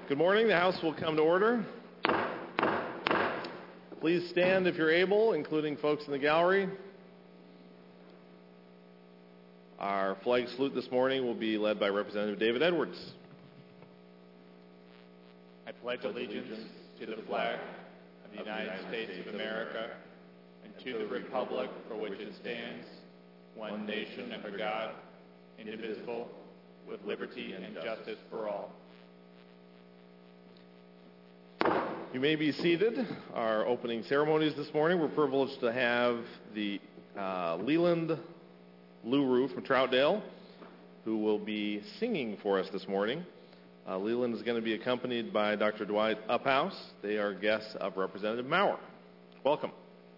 Good morning. The House will come to order. Please stand if you're able, including folks in the gallery. Our flag salute this morning will be led by Representative David Edwards. I pledge allegiance to the flag of the United States of America and to the republic for which it stands, one nation under God, indivisible, with liberty and justice for all. You may be seated. Our opening ceremonies this morning, we're privileged to have the Leland LaRue from Troutdale, who will be singing for us this morning. Leland is going to be accompanied by Dr. Dwight Uphouse. They are guests of Representative Maurer. Welcome.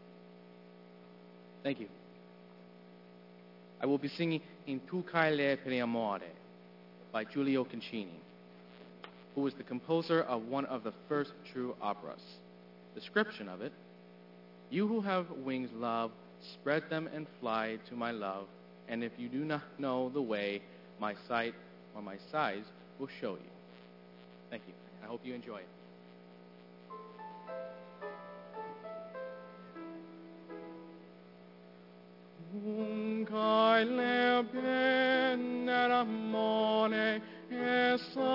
Thank you. I will be singing In Tu Caile per Amore by Giulio Concini, who was the composer of one of the first true operas. Description of it: you who have wings, love, spread them and fly to my love, and if you do not know the way, my sight or my size will show you. Thank you. I hope you enjoy it. Un caile per amore e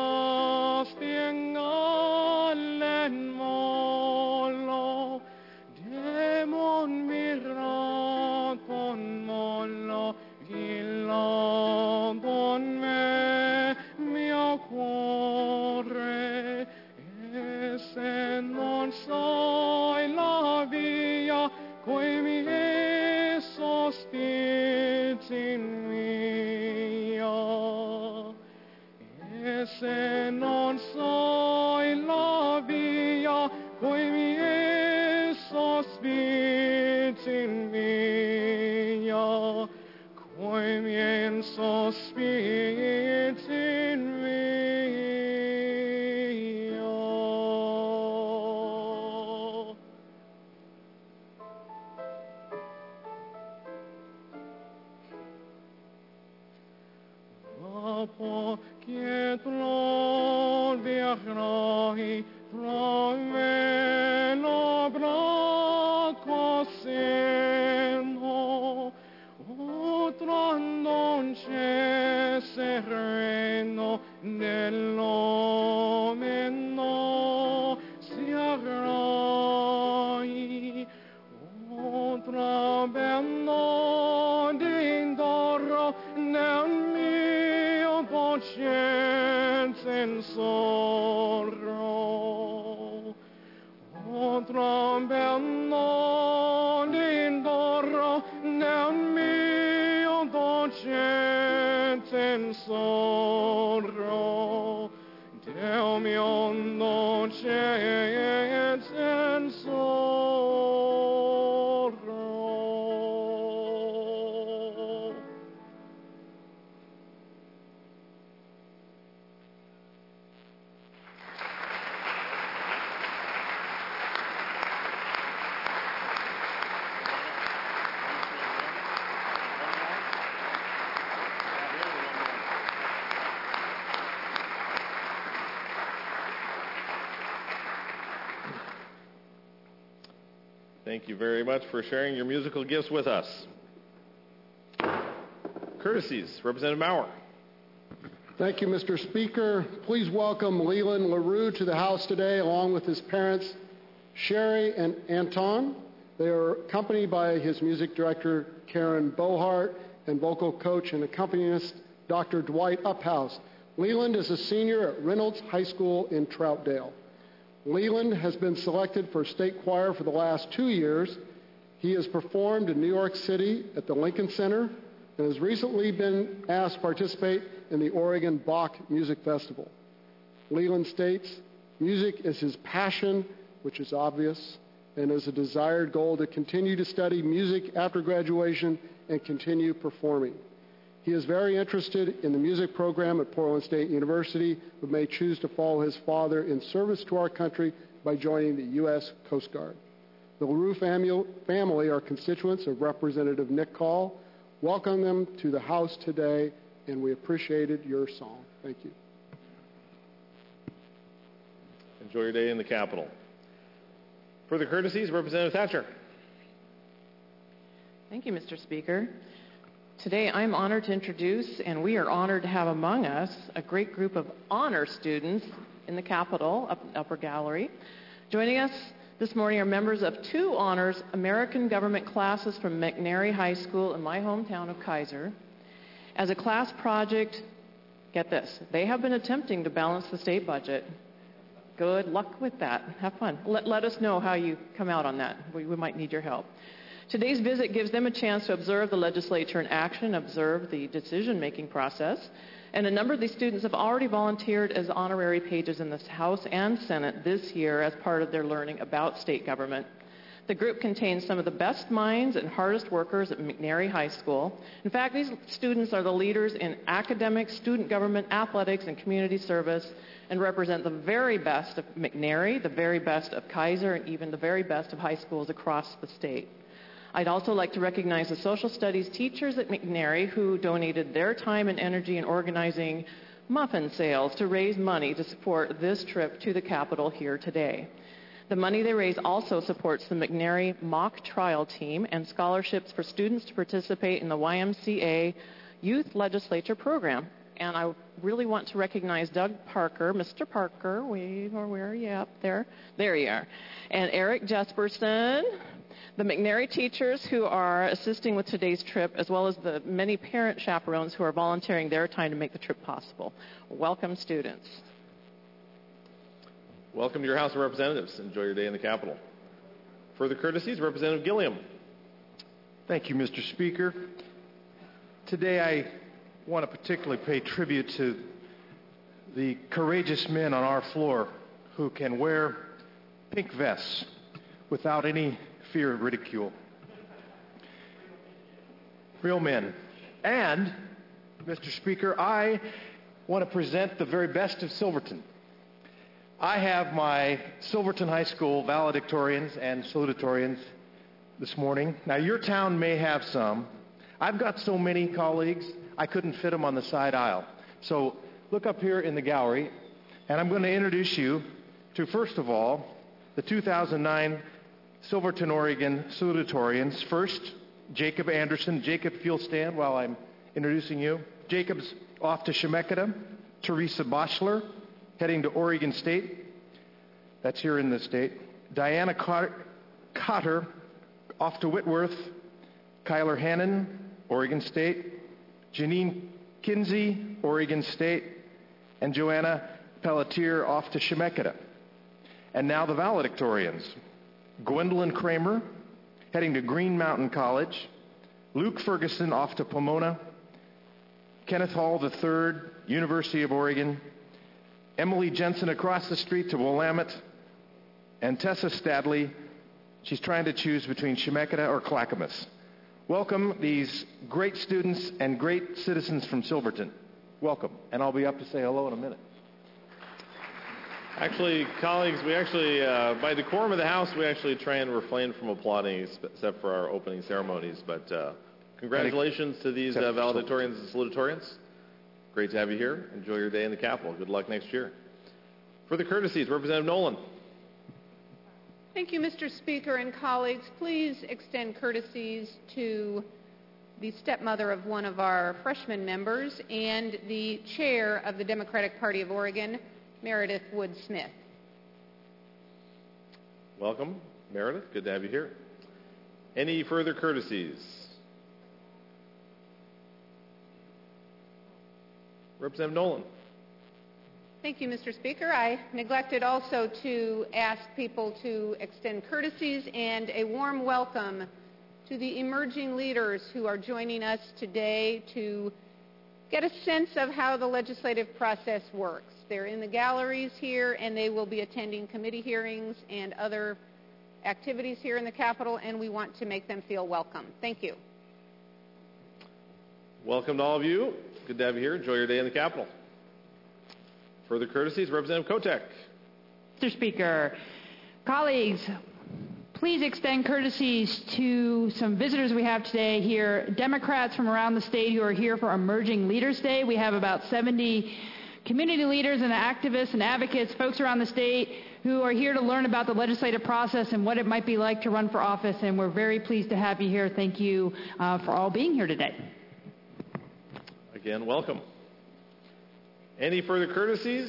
sostiengallen mollo, demon miraton mollo, illodon me mio cuore, e se non sai la via, coi mi sostiens in mia. E se non sai la via, coi mi sospits in mia, coi mi sospits in mia. Che trovi a croi, trovi lo bracco seno, otro non c'è sereno, nell'ome no si agrai, otro benno d'indorro nel mio coscienza in sorrow, otro benno d'indorro nel mio coscienza in sorrow, Deo mio coscienza in sorrow. Thank you very much for sharing your musical gifts with us. Courtesies, Representative Maurer. Thank you, Mr. Speaker. Please welcome Leland LaRue to the House today, along with his parents, Sherry and Anton. They are accompanied by his music director, Karen Bohart, and vocal coach and accompanist, Dr. Dwight Uphouse. Leland is a senior at Reynolds High School in Troutdale. Leland has been selected for state choir for the last 2 years. He has performed in New York City at the Lincoln Center and has recently been asked to participate in the Oregon Bach Music Festival. Leland states, music is his passion, which is obvious, and is a desired goal to continue to study music after graduation and continue performing. He is very interested in the music program at Portland State University, but may choose to follow his father in service to our country by joining the U.S. Coast Guard. The LaRue family are constituents of Representative Nick Call. Welcome them to the House today, and we appreciated your song. Thank you. Enjoy your day in the Capitol. Further courtesies, Representative Thatcher. Thank you, Mr. Speaker. Today, I'm honored to introduce, and we are honored to have among us, a great group of honor students in the Capitol, upper gallery. Joining us this morning are members of 2 honors American government classes from McNary High School in my hometown of Kaiser. As a class project, get this, they have been attempting to balance the state budget. Good luck with that. Have fun. Let us know how you come out on that. We might need your help. Today's visit gives them a chance to observe the legislature in action, observe the decision-making process, and a number of these students have already volunteered as honorary pages in the House and Senate this year as part of their learning about state government. The group contains some of the best minds and hardest workers at McNary High School. In fact, these students are the leaders in academics, student government, athletics, and community service, and represent the very best of McNary, the very best of Kaiser, and even the very best of high schools across the state. I'd also like to recognize the social studies teachers at McNary who donated their time and energy in organizing muffin sales to raise money to support this trip to the Capitol here today. The money they raise also supports the McNary Mock Trial Team and scholarships for students to participate in the YMCA Youth Legislature Program. And I really want to recognize Doug Parker, Mr. Parker, wave or where are you up there? There you are. And Eric Jesperson, the McNary teachers who are assisting with today's trip, as well as the many parent chaperones who are volunteering their time to make the trip possible. Welcome, students. Welcome to your House of Representatives. Enjoy your day in the Capitol. Further courtesies, Representative Gilliam. Thank you, Mr. Speaker. Today I want to particularly pay tribute to the courageous men on our floor who can wear pink vests without any fear of ridicule. Real men. And, Mr. Speaker, I want to present the very best of Silverton. I have my Silverton High School valedictorians and salutatorians this morning. Now, your town may have some. I've got so many colleagues, I couldn't fit them on the side aisle. So look up here in the gallery, and I'm going to introduce you to, first of all, the 2009 Silverton, Oregon salutatorians. First, Jacob Anderson. Jacob, if you'll stand while I'm introducing you. Jacob's off to Chemeketa. Teresa Boschler, heading to Oregon State. That's here in the state. Diana Cotter, off to Whitworth. Kyler Hannon, Oregon State. Janine Kinsey, Oregon State. And Joanna Pelletier, off to Chemeketa. And now the valedictorians. Gwendolyn Kramer, heading to Green Mountain College. Luke Ferguson, off to Pomona. Kenneth Hall III, University of Oregon. Emily Jensen, across the street to Willamette. And Tessa Stadley, she's trying to choose between Chemeketa or Clackamas. Welcome these great students and great citizens from Silverton. Welcome. And I'll be up to say hello in a minute. Actually, colleagues, by decorum of the House, we actually try and refrain from applauding except for our opening ceremonies. But congratulations to these valedictorians and salutatorians. Great to have you here. Enjoy your day in the Capitol. Good luck next year. For the courtesies, Representative Nolan. Thank you, Mr. Speaker and colleagues. Please extend courtesies to the stepmother of one of our freshman members and the chair of the Democratic Party of Oregon, Meredith Wood Smith. Welcome, Meredith. Good to have you here. Any further courtesies? Representative Nolan. Thank you, Mr. Speaker. I neglected also to ask people to extend courtesies and a warm welcome to the emerging leaders who are joining us today to get a sense of how the legislative process works. They're in the galleries here, and they will be attending committee hearings and other activities here in the Capitol, and we want to make them feel welcome. Thank you. Welcome to all of you. Good to have you here. Enjoy your day in the Capitol. Further courtesies, Representative Kotek. Mr. Speaker, colleagues, please extend courtesies to some visitors we have today here, Democrats from around the state who are here for Emerging Leaders Day. We have about 70 community leaders and activists and advocates, folks around the state who are here to learn about the legislative process and what it might be like to run for office. And we're very pleased to have you here. Thank you for all being here today. Again, welcome. Any further courtesies?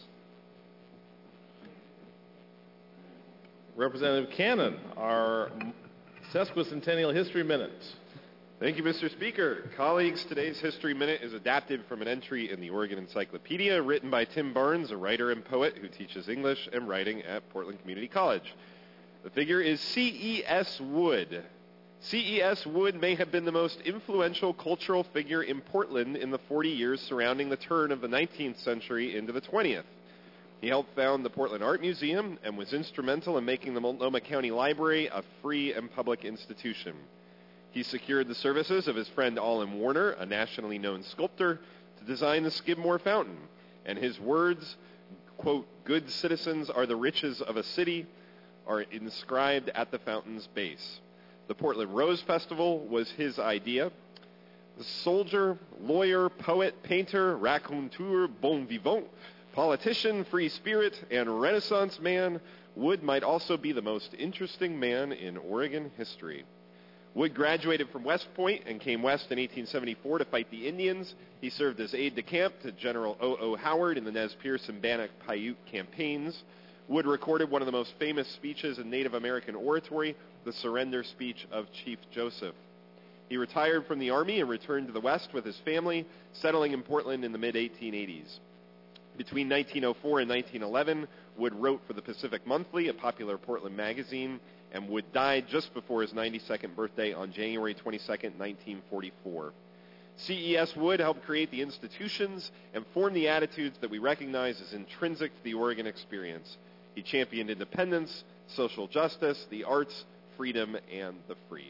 Representative Cannon, our sesquicentennial history minute. Thank you, Mr. Speaker. Colleagues, today's History Minute is adapted from an entry in the Oregon Encyclopedia written by Tim Barnes, a writer and poet who teaches English and writing at Portland Community College. The figure is C.E.S. Wood. C.E.S. Wood may have been the most influential cultural figure in Portland in the 40 years surrounding the turn of the 19th century into the 20th. He helped found the Portland Art Museum and was instrumental in making the Multnomah County Library a free and public institution. He secured the services of his friend Allen Warner, a nationally known sculptor, to design the Skidmore Fountain, and his words, quote, "Good citizens are the riches of a city," are inscribed at the fountain's base. The Portland Rose Festival was his idea. The soldier, lawyer, poet, painter, raconteur, bon vivant, politician, free spirit, and Renaissance man, Wood might also be the most interesting man in Oregon history. Wood graduated from West Point and came west in 1874 to fight the Indians. He served as aide-de-camp to General O.O. Howard in the Nez Perce and Bannock Paiute campaigns. Wood recorded one of the most famous speeches in Native American oratory, the surrender speech of Chief Joseph. He retired from the Army and returned to the West with his family, settling in Portland in the mid-1880s. Between 1904 and 1911, Wood wrote for the Pacific Monthly, a popular Portland magazine, and Wood died just before his 92nd birthday on January 22nd, 1944. C.E.S. Wood helped create the institutions and form the attitudes that we recognize as intrinsic to the Oregon experience. He championed independence, social justice, the arts, freedom, and the free.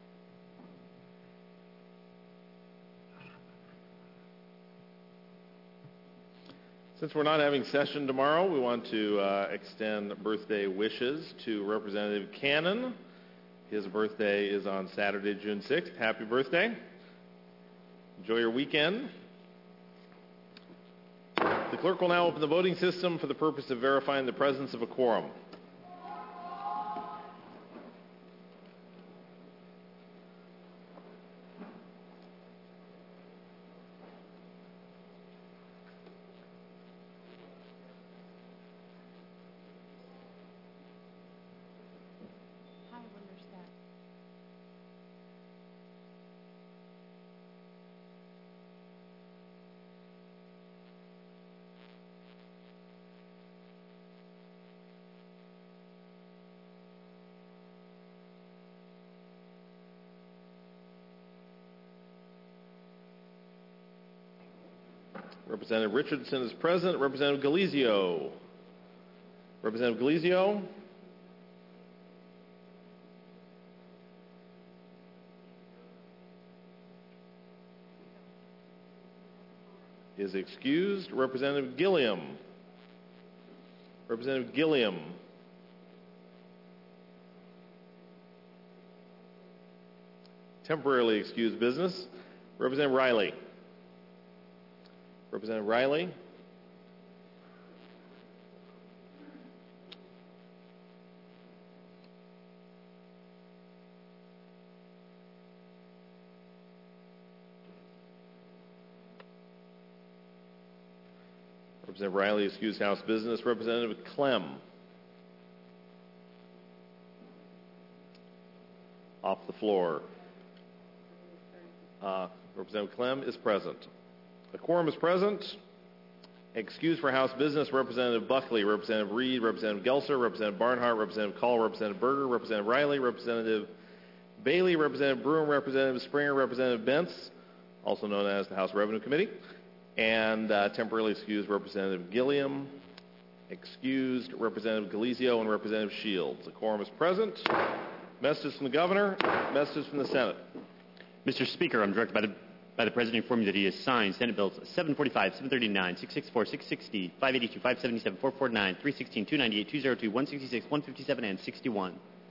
Since we're not having session tomorrow, we want to extend birthday wishes to Representative Cannon. His birthday is on Saturday, June 6th. Happy birthday. Enjoy your weekend. The clerk will now open the voting system for the purpose of verifying the presence of a quorum. Representative Richardson is present. Representative Galizio. Representative Galizio. Is excused. Representative Gilliam. Representative Gilliam. Temporarily excused business. Representative Riley. Representative Riley. Representative Riley excused House business. Representative Clem. Off the floor. Representative Clem is present. The quorum is present. Excused for House business, Representative Buckley, Representative Reed, Representative Gelser, Representative Barnhart, Representative Call, Representative Berger, Representative Riley, Representative Bailey, Representative Broom, Representative Springer, Representative Bentz, also known as the House Revenue Committee, and temporarily excused Representative Gilliam, excused Representative Galizio, and Representative Shields. The quorum is present. Messages from the Governor, messages from the Senate. Mr. Speaker, I'm directed by the President to inform you that he has signed Senate Bills 745, 739, 664, 660, 582, 577, 449, 316, 298, 202, 166, 157, and 61.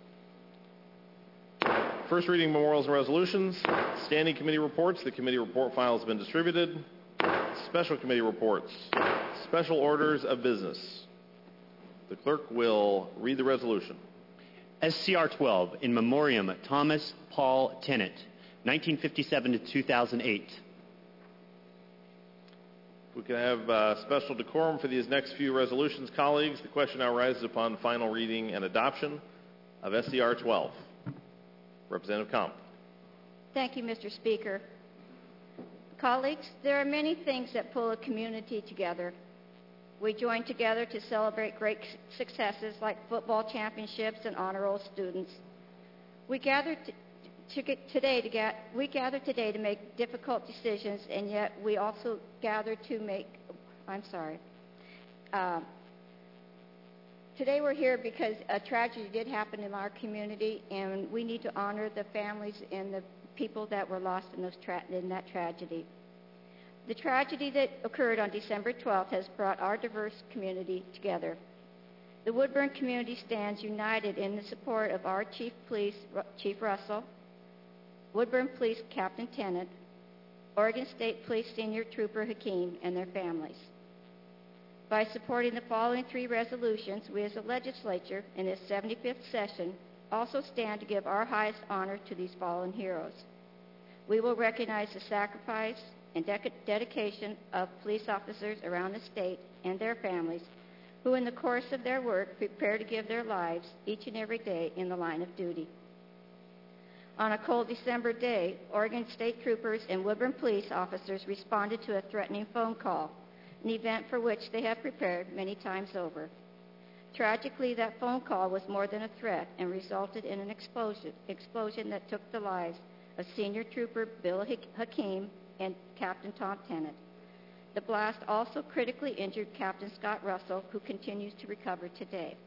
First reading memorials and resolutions. Standing committee reports. The committee report file has been distributed. Special committee reports. Special orders of business. The clerk will read the resolution. SCR 12, in memoriam Thomas Paul Tennant, 1957 to 2008. We can have special decorum for these next few resolutions, colleagues. The question now rises upon final reading and adoption of SCR 12. Representative Comp. Thank you, Mr. Speaker. Colleagues, there are many things that pull a community together. We join together to celebrate great successes like football championships and honor roll students. We gather today to make difficult decisions, and yet we also gather to make, today we're here because a tragedy did happen in our community, and we need to honor the families and the people that were lost in that tragedy. The tragedy that occurred on December 12th has brought our diverse community together. The Woodburn community stands united in the support of our Chief Police, Chief Russell, Woodburn Police Captain Tennant, Oregon State Police Senior Trooper Hakeem, and their families. By supporting the following three resolutions, we as a legislature in this 75th session also stand to give our highest honor to these fallen heroes. We will recognize the sacrifice and dedication of police officers around the state and their families who in the course of their work prepare to give their lives each and every day in the line of duty. On a cold December day, Oregon State Troopers and Woodburn police officers responded to a threatening phone call, an event for which they have prepared many times over. Tragically, that phone call was more than a threat and resulted in an explosion that took the lives of Senior Trooper Bill Hakeem and Captain Tom Tennant. The blast also critically injured Captain Scott Russell, who continues to recover today.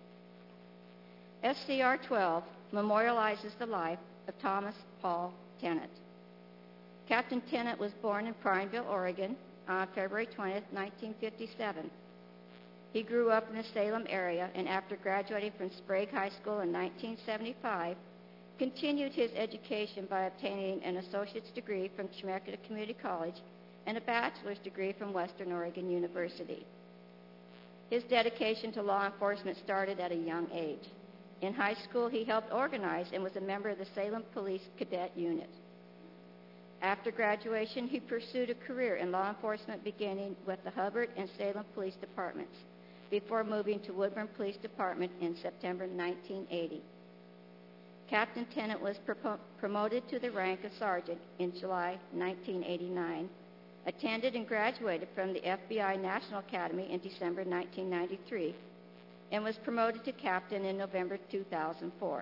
SCR 12 memorializes the life of Thomas Paul Tennant. Captain Tennant was born in Prineville, Oregon on February 20th, 1957. He grew up in the Salem area and after graduating from Sprague High School in 1975, continued his education by obtaining an associate's degree from Chemeketa Community College and a bachelor's degree from Western Oregon University. His dedication to law enforcement started at a young age. In high school, he helped organize and was a member of the Salem Police Cadet Unit. After graduation, he pursued a career in law enforcement beginning with the Hubbard and Salem Police Departments before moving to Woodburn Police Department in September 1980. Captain Tennant was promoted to the rank of sergeant in July 1989, attended and graduated from the FBI National Academy in December 1993, and was promoted to captain in November 2004.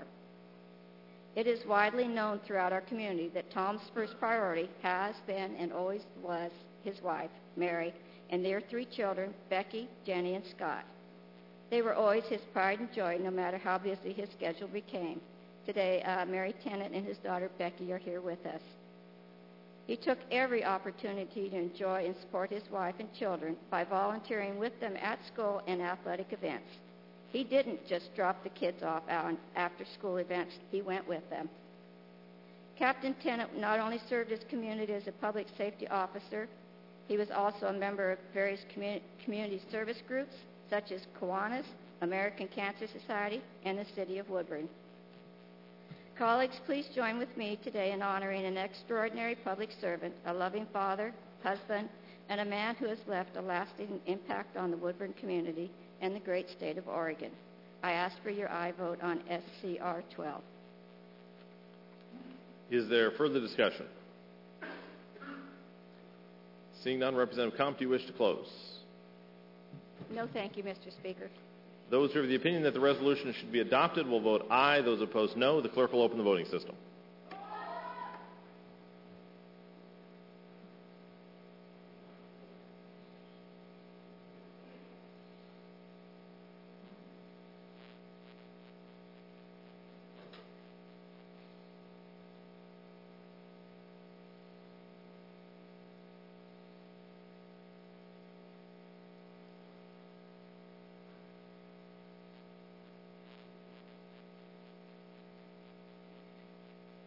It is widely known throughout our community that Tom's first priority has been and always was his wife, Mary, and their three children, Becky, Jenny, and Scott. They were always his pride and joy, no matter how busy his schedule became. Today, Mary Tennant and his daughter, Becky, are here with us. He took every opportunity to enjoy and support his wife and children by volunteering with them at school and athletic events. He didn't just drop the kids off after school events. He went with them. Captain Tennant not only served his community as a public safety officer, he was also a member of various community service groups, such as Kiwanis, American Cancer Society, and the City of Woodburn. Colleagues, please join with me today in honoring an extraordinary public servant, a loving father, husband, and a man who has left a lasting impact on the Woodburn community and the great state of Oregon. I ask for your aye vote on SCR 12. Is there further discussion? Seeing none, Representative Comp, do you wish to close? No, thank you, Mr. Speaker. Those who are of the opinion that the resolution should be adopted will vote aye. Those opposed, no. The clerk will open the voting system.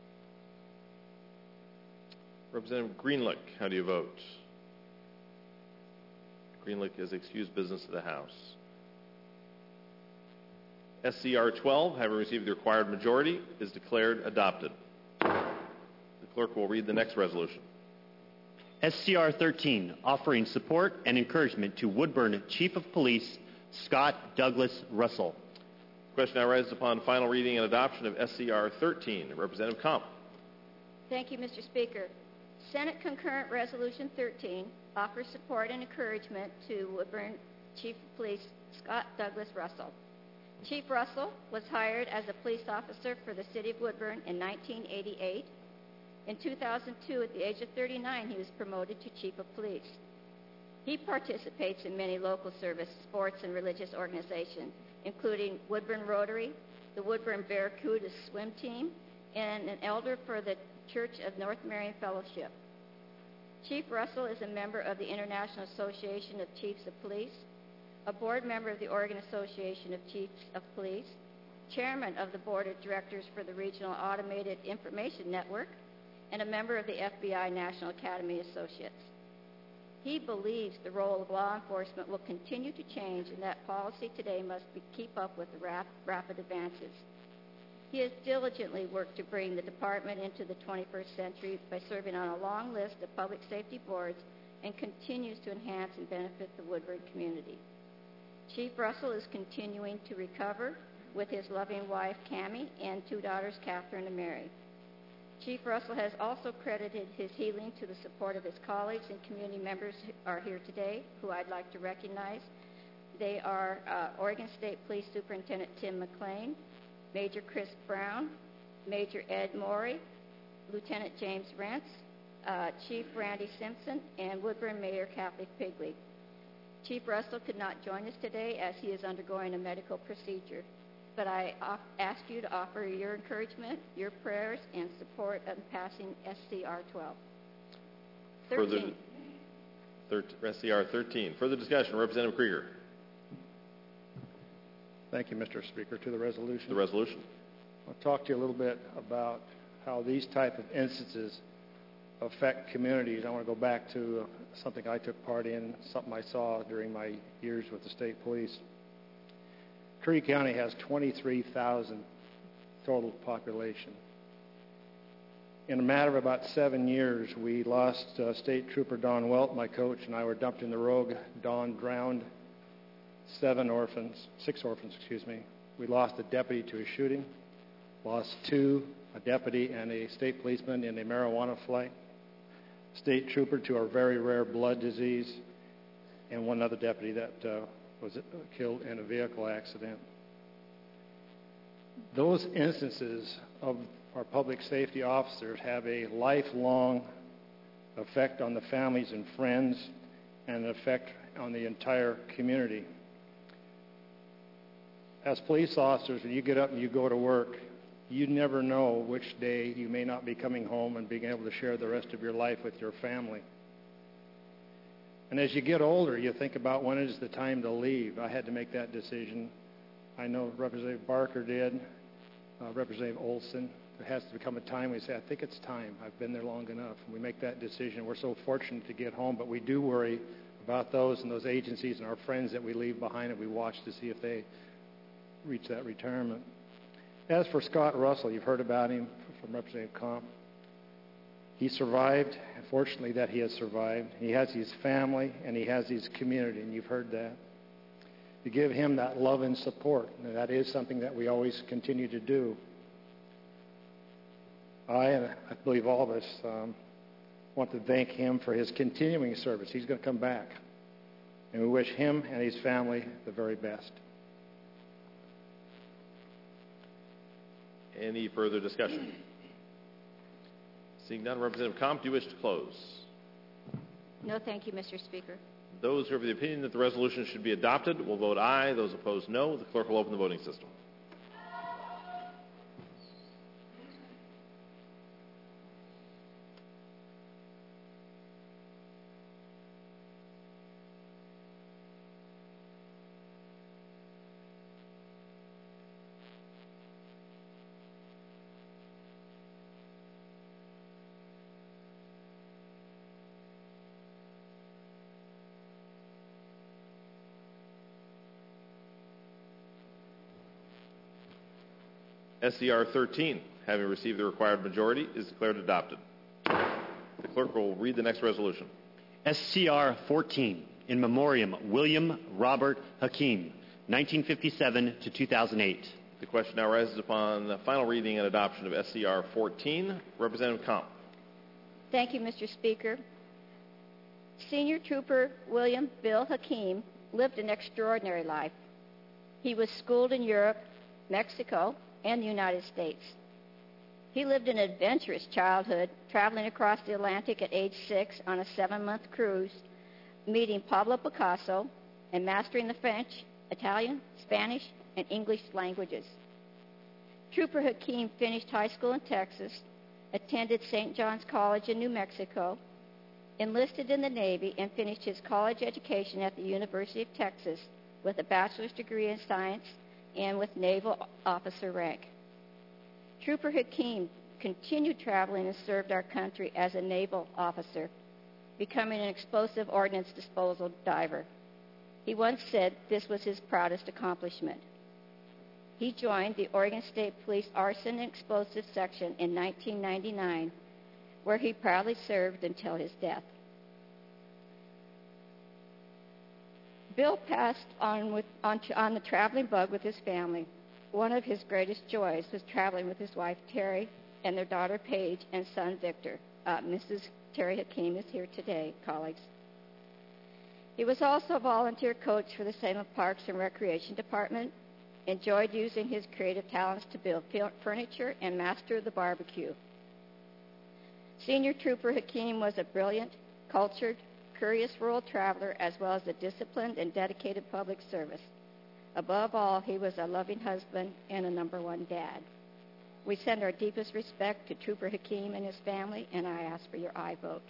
Representative Greenlick, how do you vote? Greenlick is excused business of the House. SCR 12, having received the required majority, is declared adopted. The clerk will read the next resolution. SCR 13, offering support and encouragement to Woodburn Chief of Police Scott Douglas Russell. The question now rises upon final reading and adoption of SCR 13. Representative Comp. Thank you, Mr. Speaker. Senate Concurrent Resolution 13 offers support and encouragement to Woodburn Chief of Police Scott Douglas Russell. Chief Russell was hired as a police officer for the City of Woodburn in 1988. In 2002, at the age of 39, he was promoted to Chief of Police. He participates in many local service, sports, and religious organizations, including Woodburn Rotary, the Woodburn Barracuda swim team, and an elder for the Church of North Marion Fellowship. Chief Russell is a member of the International Association of Chiefs of Police, a board member of the Oregon Association of Chiefs of Police, chairman of the Board of Directors for the Regional Automated Information Network, and a member of the FBI National Academy Associates. He believes the role of law enforcement will continue to change and that policy today must keep up with the rapid advances. He has diligently worked to bring the department into the 21st century by serving on a long list of public safety boards and continues to enhance and benefit the Woodburn community. Chief Russell is continuing to recover with his loving wife, Cammie, and two daughters, Catherine and Mary. Chief Russell has also credited his healing to the support of his colleagues and community members who are here today, who I'd like to recognize. They are Oregon State Police Superintendent Tim McLean, Major Chris Brown, Major Ed Morey, Lieutenant James Rentz, Chief Randy Simpson, and Woodburn Mayor Kathy Pigley. Chief Russell could not join us today as he is undergoing a medical procedure, but I ask you to offer your encouragement, your prayers, and support in passing SCR 12. 13. SCR 13. Further discussion. Representative Krieger. Thank you, Mr. Speaker. To the resolution. The resolution. I'll talk to you a little bit about how these type of instances affect communities. I want to go back to something I took part in, something I saw during my years with the state police. Curry County has 23,000 total population. In a matter of about 7 years, we lost State Trooper Don Welt, my coach, and I were dumped in the Rogue. Don drowned 6 orphans. We lost a deputy to a shooting, lost 2, a deputy and a state policeman in a marijuana flight, state trooper to a very rare blood disease, and one other deputy that was killed in a vehicle accident. Those instances of our public safety officers have a lifelong effect on the families and friends and an effect on the entire community. As police officers, when you get up and you go to work, you never know which day you may not be coming home and being able to share the rest of your life with your family. And as you get older, you think about when is the time to leave. I had to make that decision. I know Representative Barker did, Representative Olson. There has to become a time we say, I think it's time. I've been there long enough. And we make that decision. We're so fortunate to get home, but we do worry about those and those agencies and our friends that we leave behind, and we watch to see if they reach that retirement. As for Scott Russell, you've heard about him from Representative Comp. He survived. Fortunately, that he has survived. He has his family, and he has his community, and you've heard that. To give him that love and support, and that is something that we always continue to do. And I believe all of us want to thank him for his continuing service. He's going to come back, and we wish him and his family the very best. Any further discussion? Seeing none, Representative Comp, do you wish to close? No, thank you, Mr. Speaker. Those who are of the opinion that the resolution should be adopted will vote aye. Those opposed, no. The clerk will open the voting system. SCR 13, having received the required majority, is declared adopted. The clerk will read the next resolution. SCR 14, in memoriam William Robert Hakeem, 1957 to 2008. The question now rises upon the final reading and adoption of SCR 14. Representative Comp. Thank you, Mr. Speaker. Senior Trooper William Bill Hakeem lived an extraordinary life. He was schooled in Europe, Mexico, and the United States. He lived an adventurous childhood, traveling across the Atlantic at age 6 on a 7-month cruise, meeting Pablo Picasso, and mastering the French, Italian, Spanish, and English languages. Trooper Hakeem finished high school in Texas, attended St. John's College in New Mexico, enlisted in the Navy, and finished his college education at the University of Texas with a bachelor's degree in science and with naval officer rank. Trooper Hakeem continued traveling and served our country as a naval officer, becoming an explosive ordnance disposal diver. He once said this was his proudest accomplishment. He joined the Oregon State Police Arson and Explosives Section in 1999, where he proudly served until his death. Bill passed on the traveling bug with his family. One of his greatest joys was traveling with his wife, Terry, and their daughter, Paige, and son, Victor. Mrs. Terry Hakeem is here today, colleagues. He was also a volunteer coach for the Salem Parks and Recreation Department, enjoyed using his creative talents to build furniture, and master the barbecue. Senior Trooper Hakeem was a brilliant, cultured, curious rural traveler, as well as a disciplined and dedicated public service. Above all, he was a loving husband and a number one dad. We send our deepest respect to Trooper Hakeem and his family, and I ask for your aye vote.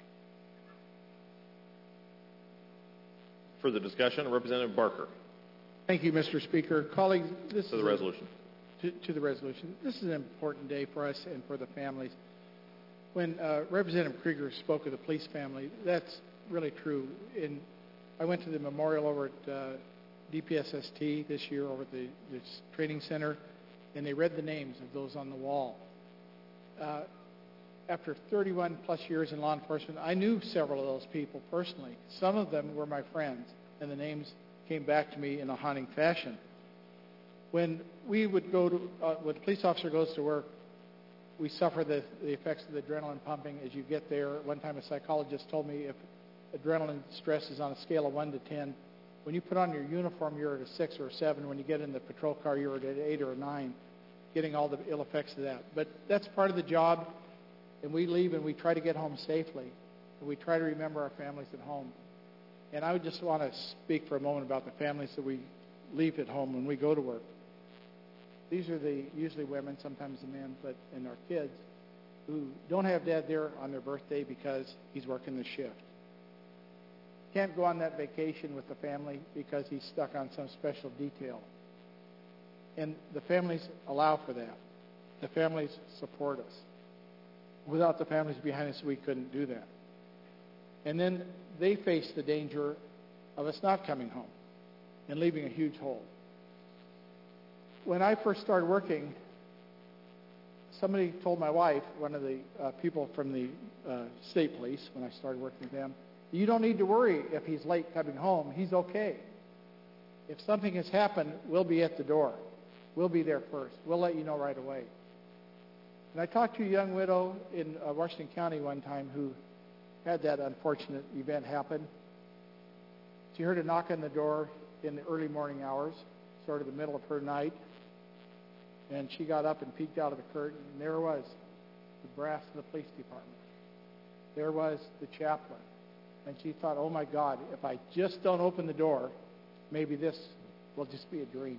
Further discussion, Representative Barker. Thank you, Mr. Speaker. Colleagues, this to the resolution. To the resolution. This is an important day for us and for the families. When Representative Krieger spoke of the police family, that's really true. I went to the memorial over at DPSST this year over at this training center, and they read the names of those on the wall. After 31 plus years in law enforcement, I knew several of those people personally. Some of them were my friends, and the names came back to me in a haunting fashion. When we would go to, when a police officer goes to work, we suffer the effects of the adrenaline pumping as you get there. One time a psychologist told me if adrenaline stress is on a scale of 1 to 10, when you put on your uniform, you're at a 6 or a 7. When you get in the patrol car, you're at an 8 or a 9, getting all the ill effects of that. But that's part of the job, and we leave and we try to get home safely, and we try to remember our families at home. And I would just want to speak for a moment about the families that we leave at home when we go to work. These are usually women, sometimes the men, and our kids who don't have dad there on their birthday because he's working the shift. Can't go on that vacation with the family because he's stuck on some special detail. And the families allow for that. The families support us. Without the families behind us, we couldn't do that. And then they face the danger of us not coming home and leaving a huge hole. When I first started working, somebody told my wife, one of the people from the state police, when I started working with them, you don't need to worry if he's late coming home. He's okay. If something has happened, we'll be at the door. We'll be there first. We'll let you know right away. And I talked to a young widow in Washington County one time who had that unfortunate event happen. She heard a knock on the door in the early morning hours, sort of the middle of her night. And she got up and peeked out of the curtain, and there was the brass of the police department. There was the chaplain. And she thought, oh my God, if I just don't open the door, maybe this will just be a dream.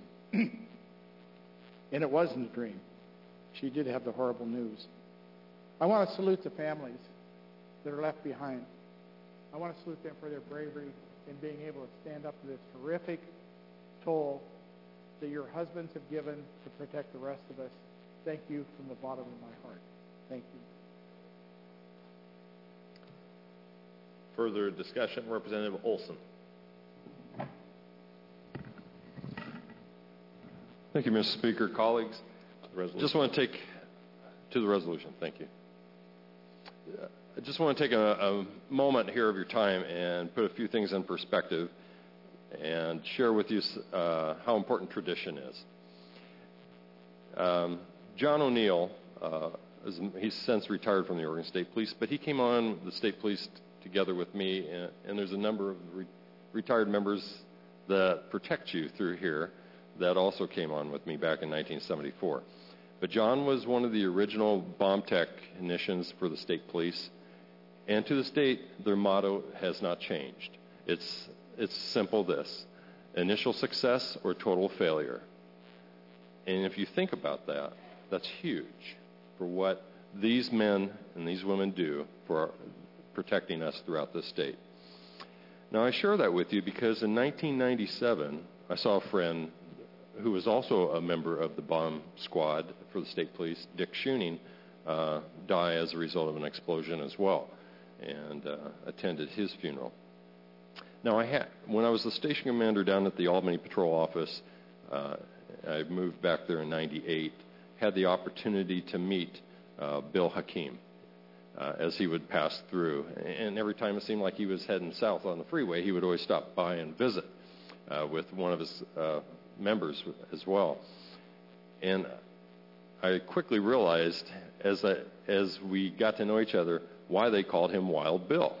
And it wasn't a dream. She did have the horrible news. I want to salute the families that are left behind. I want to salute them for their bravery in being able to stand up to this horrific toll that your husbands have given to protect the rest of us. Thank you from the bottom of my heart. Thank you. Further discussion, Representative Olson. Thank you, Mr. Speaker. Colleagues, the resolution. Just want to take to the resolution. Thank you. I just want to take a moment here of your time and put a few things in perspective and share with you how important tradition is. John O'Neill, he's since retired from the Oregon State Police, but he came on the State Police together with me, and there's a number of retired members that protect you through here that also came on with me back in 1974. But John was one of the original bomb technicians for the State Police, and to this date, their motto has not changed. It's simple this: initial success or total failure. And if you think about that, that's huge for what these men and these women do for protecting us throughout this state. Now, I share that with you because in 1997, I saw a friend who was also a member of the bomb squad for the State Police, Dick Schuning, die as a result of an explosion as well, and attended his funeral. Now, when I was the station commander down at the Albany Patrol Office, I moved back there in 98, had the opportunity to meet Bill Hakeem as he would pass through. And every time it seemed like he was heading south on the freeway, he would always stop by and visit with one of his members as well. And I quickly realized as we got to know each other why they called him Wild Bill.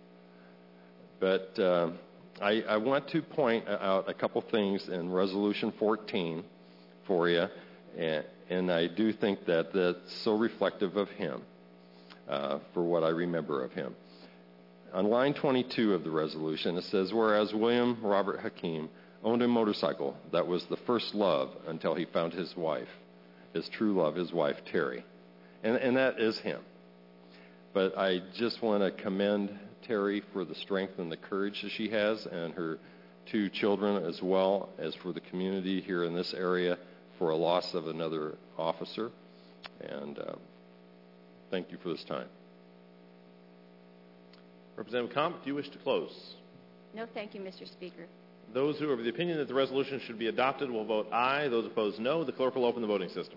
But I want to point out a couple things in Resolution 14 for you, and I do think that that's so reflective of him for what I remember of him. On line 22 of the resolution, it says, whereas William Robert Hakeem owned a motorcycle that was the first love until he found his wife, his true love, his wife, Terry. And that is him. But I just want to commend Terry for the strength and the courage that she has, and her two children, as well as for the community here in this area for a loss of another officer. And thank you for this time. Representative Comp, do you wish to close? No, thank you, Mr. Speaker. Those who are of the opinion that the resolution should be adopted will vote aye. Those opposed, no. The clerk will open the voting system.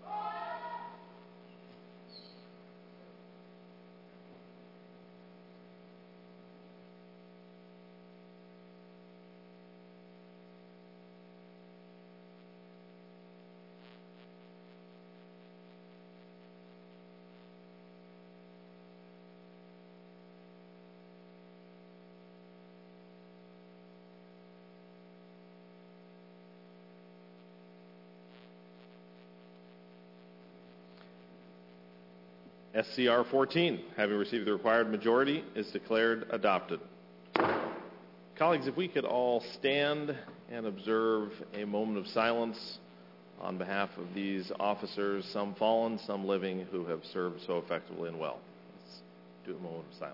SCR 14, having received the required majority, is declared adopted. Colleagues, if we could all stand and observe a moment of silence on behalf of these officers, some fallen, some living, who have served so effectively and well. Let's do a moment of silence.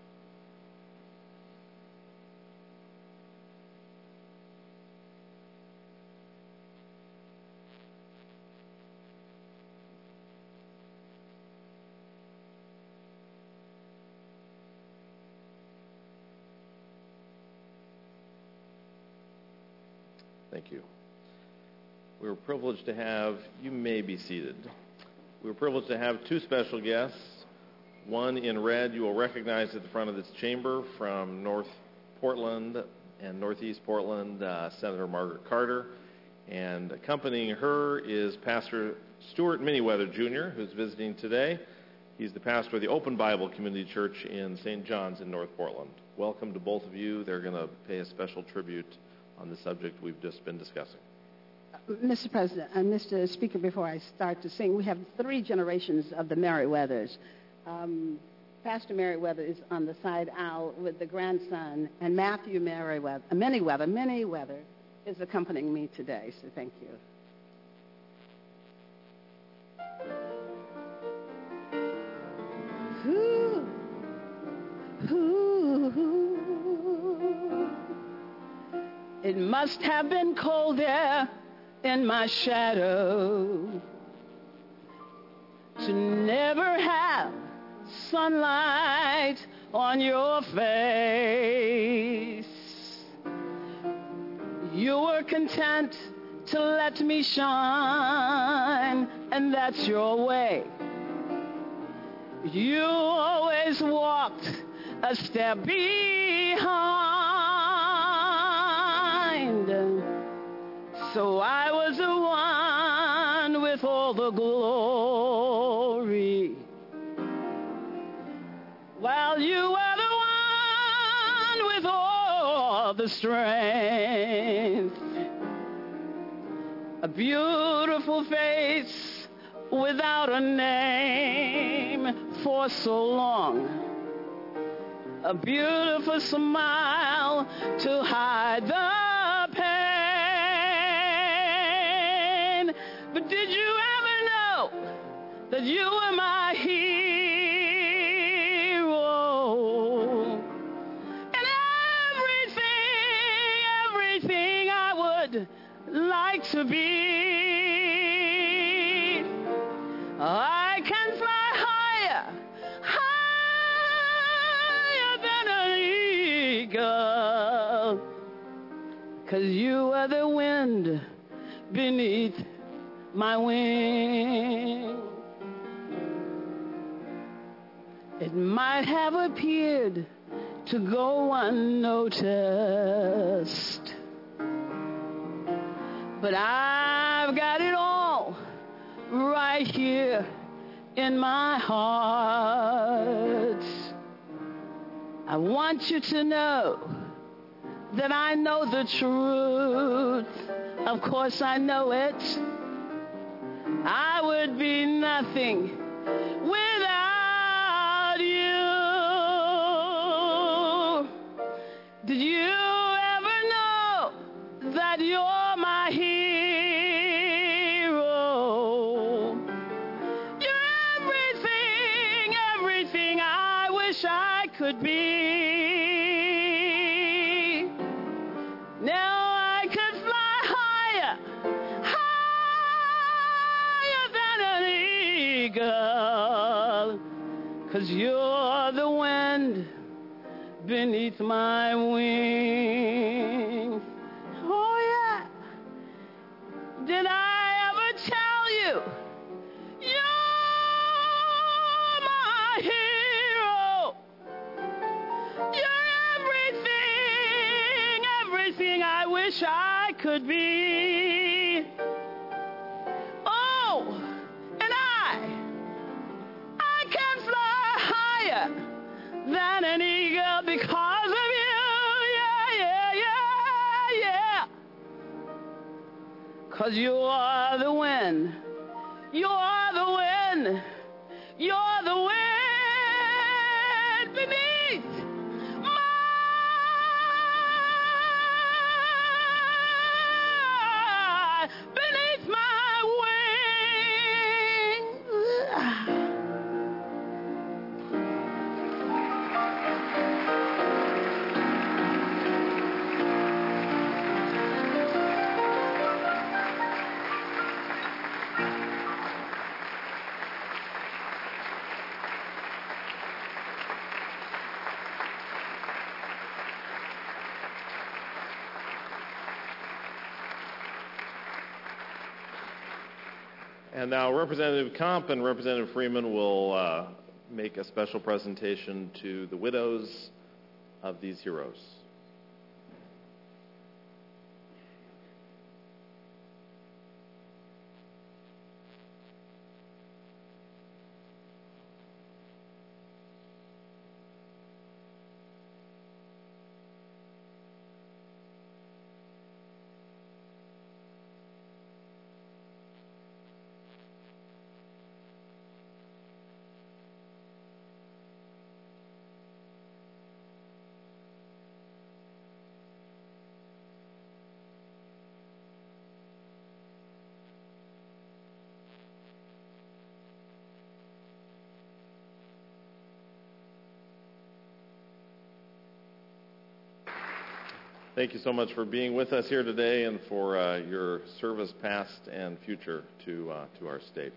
Thank you. We're privileged to have, you may be seated. We're privileged to have two special guests. One in red you will recognize at the front of this chamber from North Portland and Northeast Portland, Senator Margaret Carter. And accompanying her is Pastor Stuart Miniweather Jr., who's visiting today. He's the pastor of the Open Bible Community Church in St. John's in North Portland. Welcome to both of you. They're going to pay a special tribute on the subject we've just been discussing. Mr. President and Mr. Speaker, before I start to sing, we have three generations of the Merriweathers. Pastor Merriweather is on the side aisle with the grandson, and Matthew Miniweather is accompanying me today, so thank you. It must have been cold there in my shadow to never have sunlight on your face. You were content to let me shine, and that's your way. You always walked a step behind, so I was the one with all the glory, while you were the one with all the strength. A beautiful face without a name for so long. A beautiful smile to hide the pain. But did you ever know that you were my hero? And everything I would like to be, I can fly higher, higher than an eagle, 'cause you are the wind beneath my wing. It might have appeared to go unnoticed, but I've got it all right here in my heart. I want you to know that I know the truth. Of course I know it. I would be nothing without you. Did you ever know that you're my hero? You're everything I wish I could be. Now I could fly higher, higher than an eagle, 'cause you're the wind beneath my wings. Oh yeah. Did I ever tell you you're my hero? You're everything I wish I could be. Oh, and I can fly higher than an eagle because of you. Yeah. 'Cause you are the wind. You're the wind. You're the wind beneath my wings. And now Representative Comp and Representative Freeman will make a special presentation to the widows of these heroes. Thank you so much for being with us here today and for your service past and future to our state.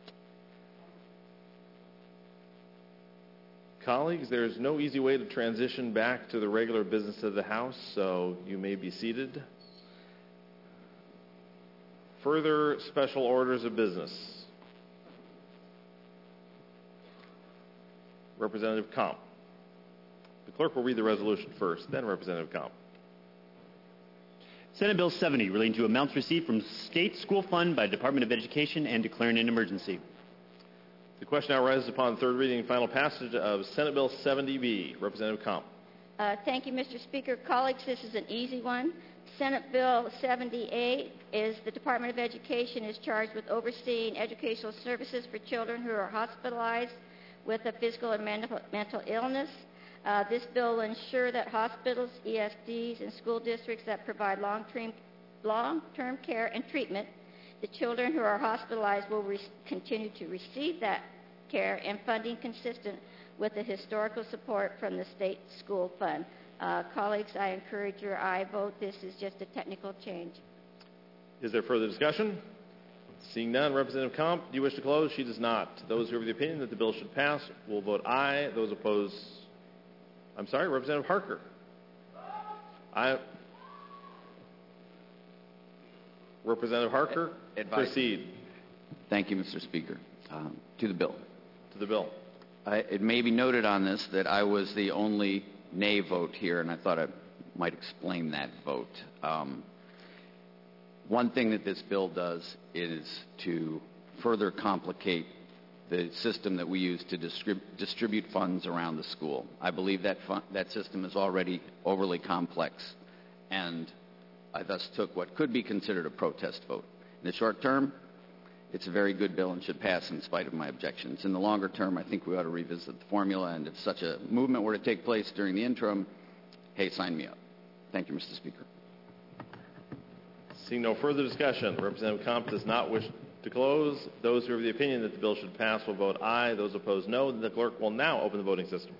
Colleagues, there's no easy way to transition back to the regular business of the House, so you may be seated. further special orders of business? Representative Comp. The clerk will read the resolution first, then Representative Comp. Senate Bill 70, relating to amounts received from state school fund by Department of Education and declaring an emergency. The question now rises upon third reading and final passage of Senate Bill 70B. Representative Comp. Thank you, Mr. Speaker. Colleagues, this is an easy one. Senate Bill 70A is the Department of Education is charged with overseeing educational services for children who are hospitalized with a physical and mental illness. This bill will ensure that hospitals, ESDs, and school districts that provide long-term care and treatment, the children who are hospitalized will continue to receive that care and funding consistent with the historical support from the state school fund. Colleagues, I encourage your aye vote. This is just a technical change. Is there further discussion? Seeing none, Representative Comp, do you wish to close? She does not. Those who are of the opinion that the bill should pass will vote aye. Those opposed, I'm sorry, Representative Harker. Representative Harker, proceed. Thank you, Mr. Speaker. To the bill. To the bill. It may be noted on this that I was the only nay vote here, and I thought I might explain that vote. One thing that this bill does is to further complicate the system that we use to distribute funds around the school. I believe that system is already overly complex, and I thus took what could be considered a protest vote. In the short term, it's a very good bill and should pass in spite of my objections. In the longer term, I think we ought to revisit the formula, and if such a movement were to take place during the interim, hey, sign me up. Thank you, Mr. Speaker. Seeing no further discussion, Representative Comp does not wish to close. Those who are of the opinion that the bill should pass will vote aye. Those opposed, no. The clerk will now open the voting system.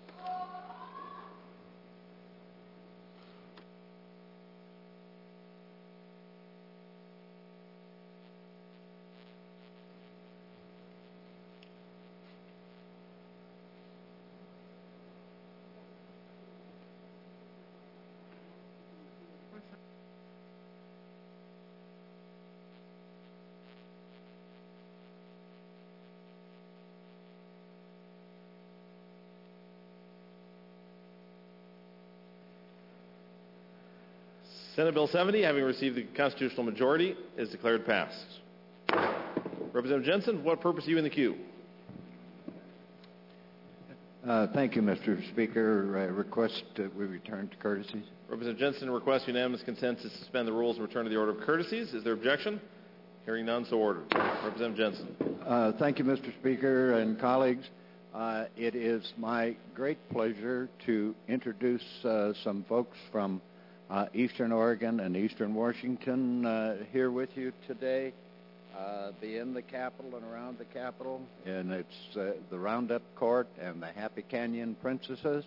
Senate Bill 70, having received the constitutional majority, is declared passed. Representative Jensen, for what purpose are you in the queue? Thank you, Mr. Speaker. I request that we return to courtesies. Representative Jensen requests unanimous consent to suspend the rules and return to the order of courtesies. Is there objection? Hearing none, so ordered. Representative Jensen. Thank you, Mr. Speaker and colleagues. It is my great pleasure to introduce some folks from Eastern Oregon and Eastern Washington here with you today. Be in the Capitol and around the Capitol, and it's the Roundup Court and the Happy Canyon Princesses.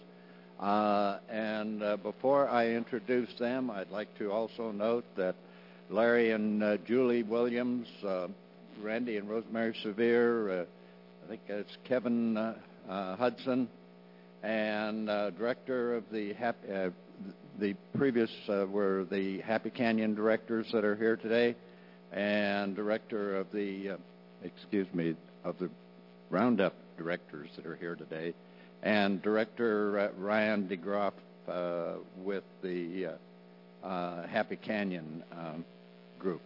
And before I introduce them, I'd like to also note that Larry and Julie Williams, Randy and Rosemary Severe, I think it's Kevin Hudson, and director of the previous were the Happy Canyon directors that are here today, and director of the of the Roundup directors that are here today, and Director Ryan DeGroff with the Happy Canyon group.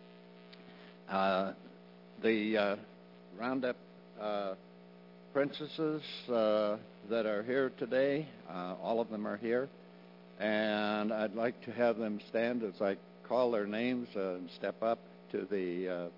The Roundup princesses that are here today, all of them are here, and I'd like to have them stand as I call their names and step up to the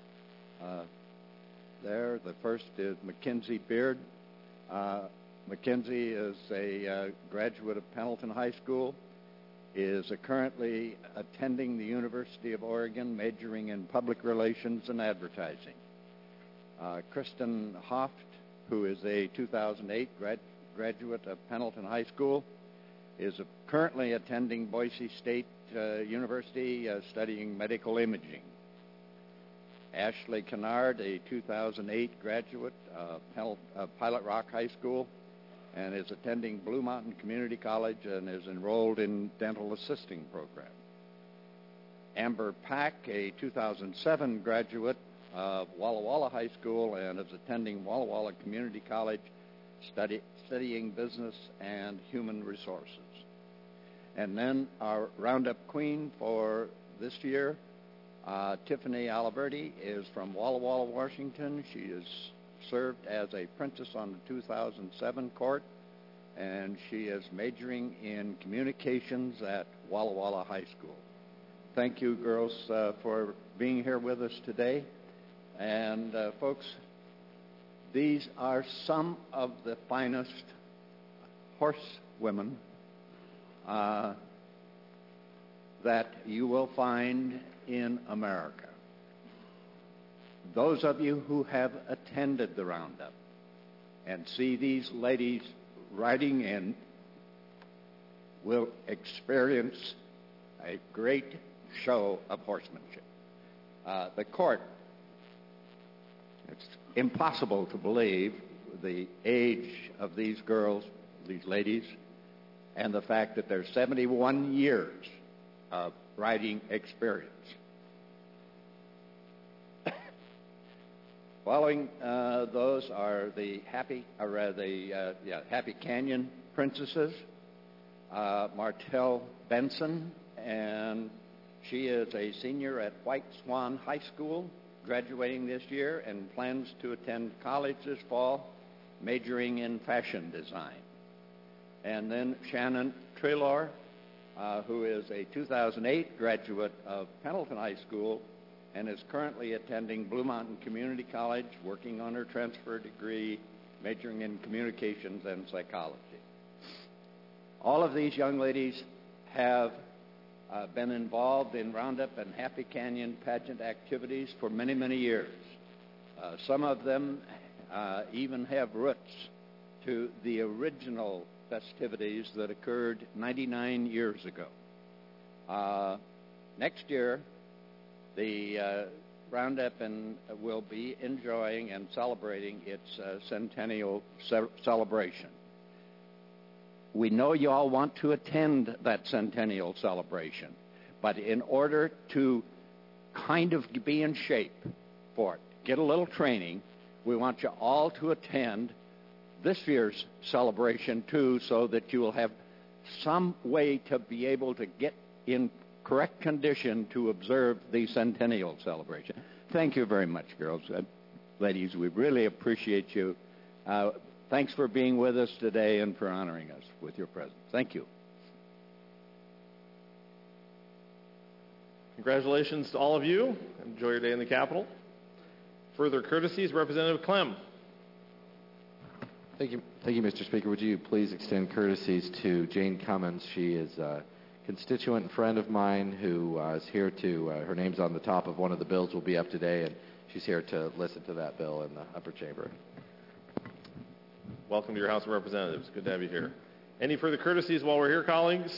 there. The first is Mackenzie Beard. Mackenzie is a graduate of Pendleton High School, is currently attending the University of Oregon, majoring in public relations and advertising. Kristen Hoft, who is a 2008 graduate of Pendleton High School, is currently attending Boise State University studying medical imaging. Ashley Kennard, a 2008 graduate of Pilot Rock High School, and is attending Blue Mountain Community College and is enrolled in dental assisting program. Amber Pack, a 2007 graduate of Walla Walla High School and is attending Walla Walla Community College, studying business and human resources. And then our Roundup Queen for this year, Tiffany Aliberti, is from Walla Walla, Washington. She is served as a princess on the 2007 court, and she is majoring in communications at Walla Walla High School. Thank you, girls, for being here with us today. And folks, these are some of the finest horsewomen that you will find in America. Those of you who have attended the Roundup and see these ladies riding in will experience a great show of horsemanship. The court, it's impossible to believe the age of these girls, these ladies, and the fact that they're 71 years of riding experience. Following those are the Happy Canyon princesses, Martell Benson, and she is a senior at White Swan High School, graduating this year, and plans to attend college this fall, majoring in fashion design. And then Shannon Traylor, who is a 2008 graduate of Pendleton High School and is currently attending Blue Mountain Community College, working on her transfer degree, majoring in communications and psychology. All of these young ladies have been involved in Roundup and Happy Canyon pageant activities for many, many years. Some of them even have roots to the original festivities that occurred 99 years ago. Next year, the Roundup will be enjoying and celebrating its centennial celebration. We know you all want to attend that centennial celebration, but in order to kind of be in shape for it, get a little training, we want you all to attend this year's celebration too, so that you will have some way to be able to get in correct condition to observe the centennial celebration. Thank you very much, girls. Ladies, we really appreciate you. Thanks for being with us today and for honoring us with your presence. Thank you. Congratulations to all of you. Enjoy your day in the Capitol. Further courtesies, Representative Clem. Thank you, Mr. Speaker. Would you please extend courtesies to Jane Cummins? She is a constituent and friend of mine who is here to, her name's on the top of one of the bills will be up today, and she's here to listen to that bill in the upper chamber. Welcome to your House of Representatives. Good to have you here. Any further courtesies while we're here, colleagues?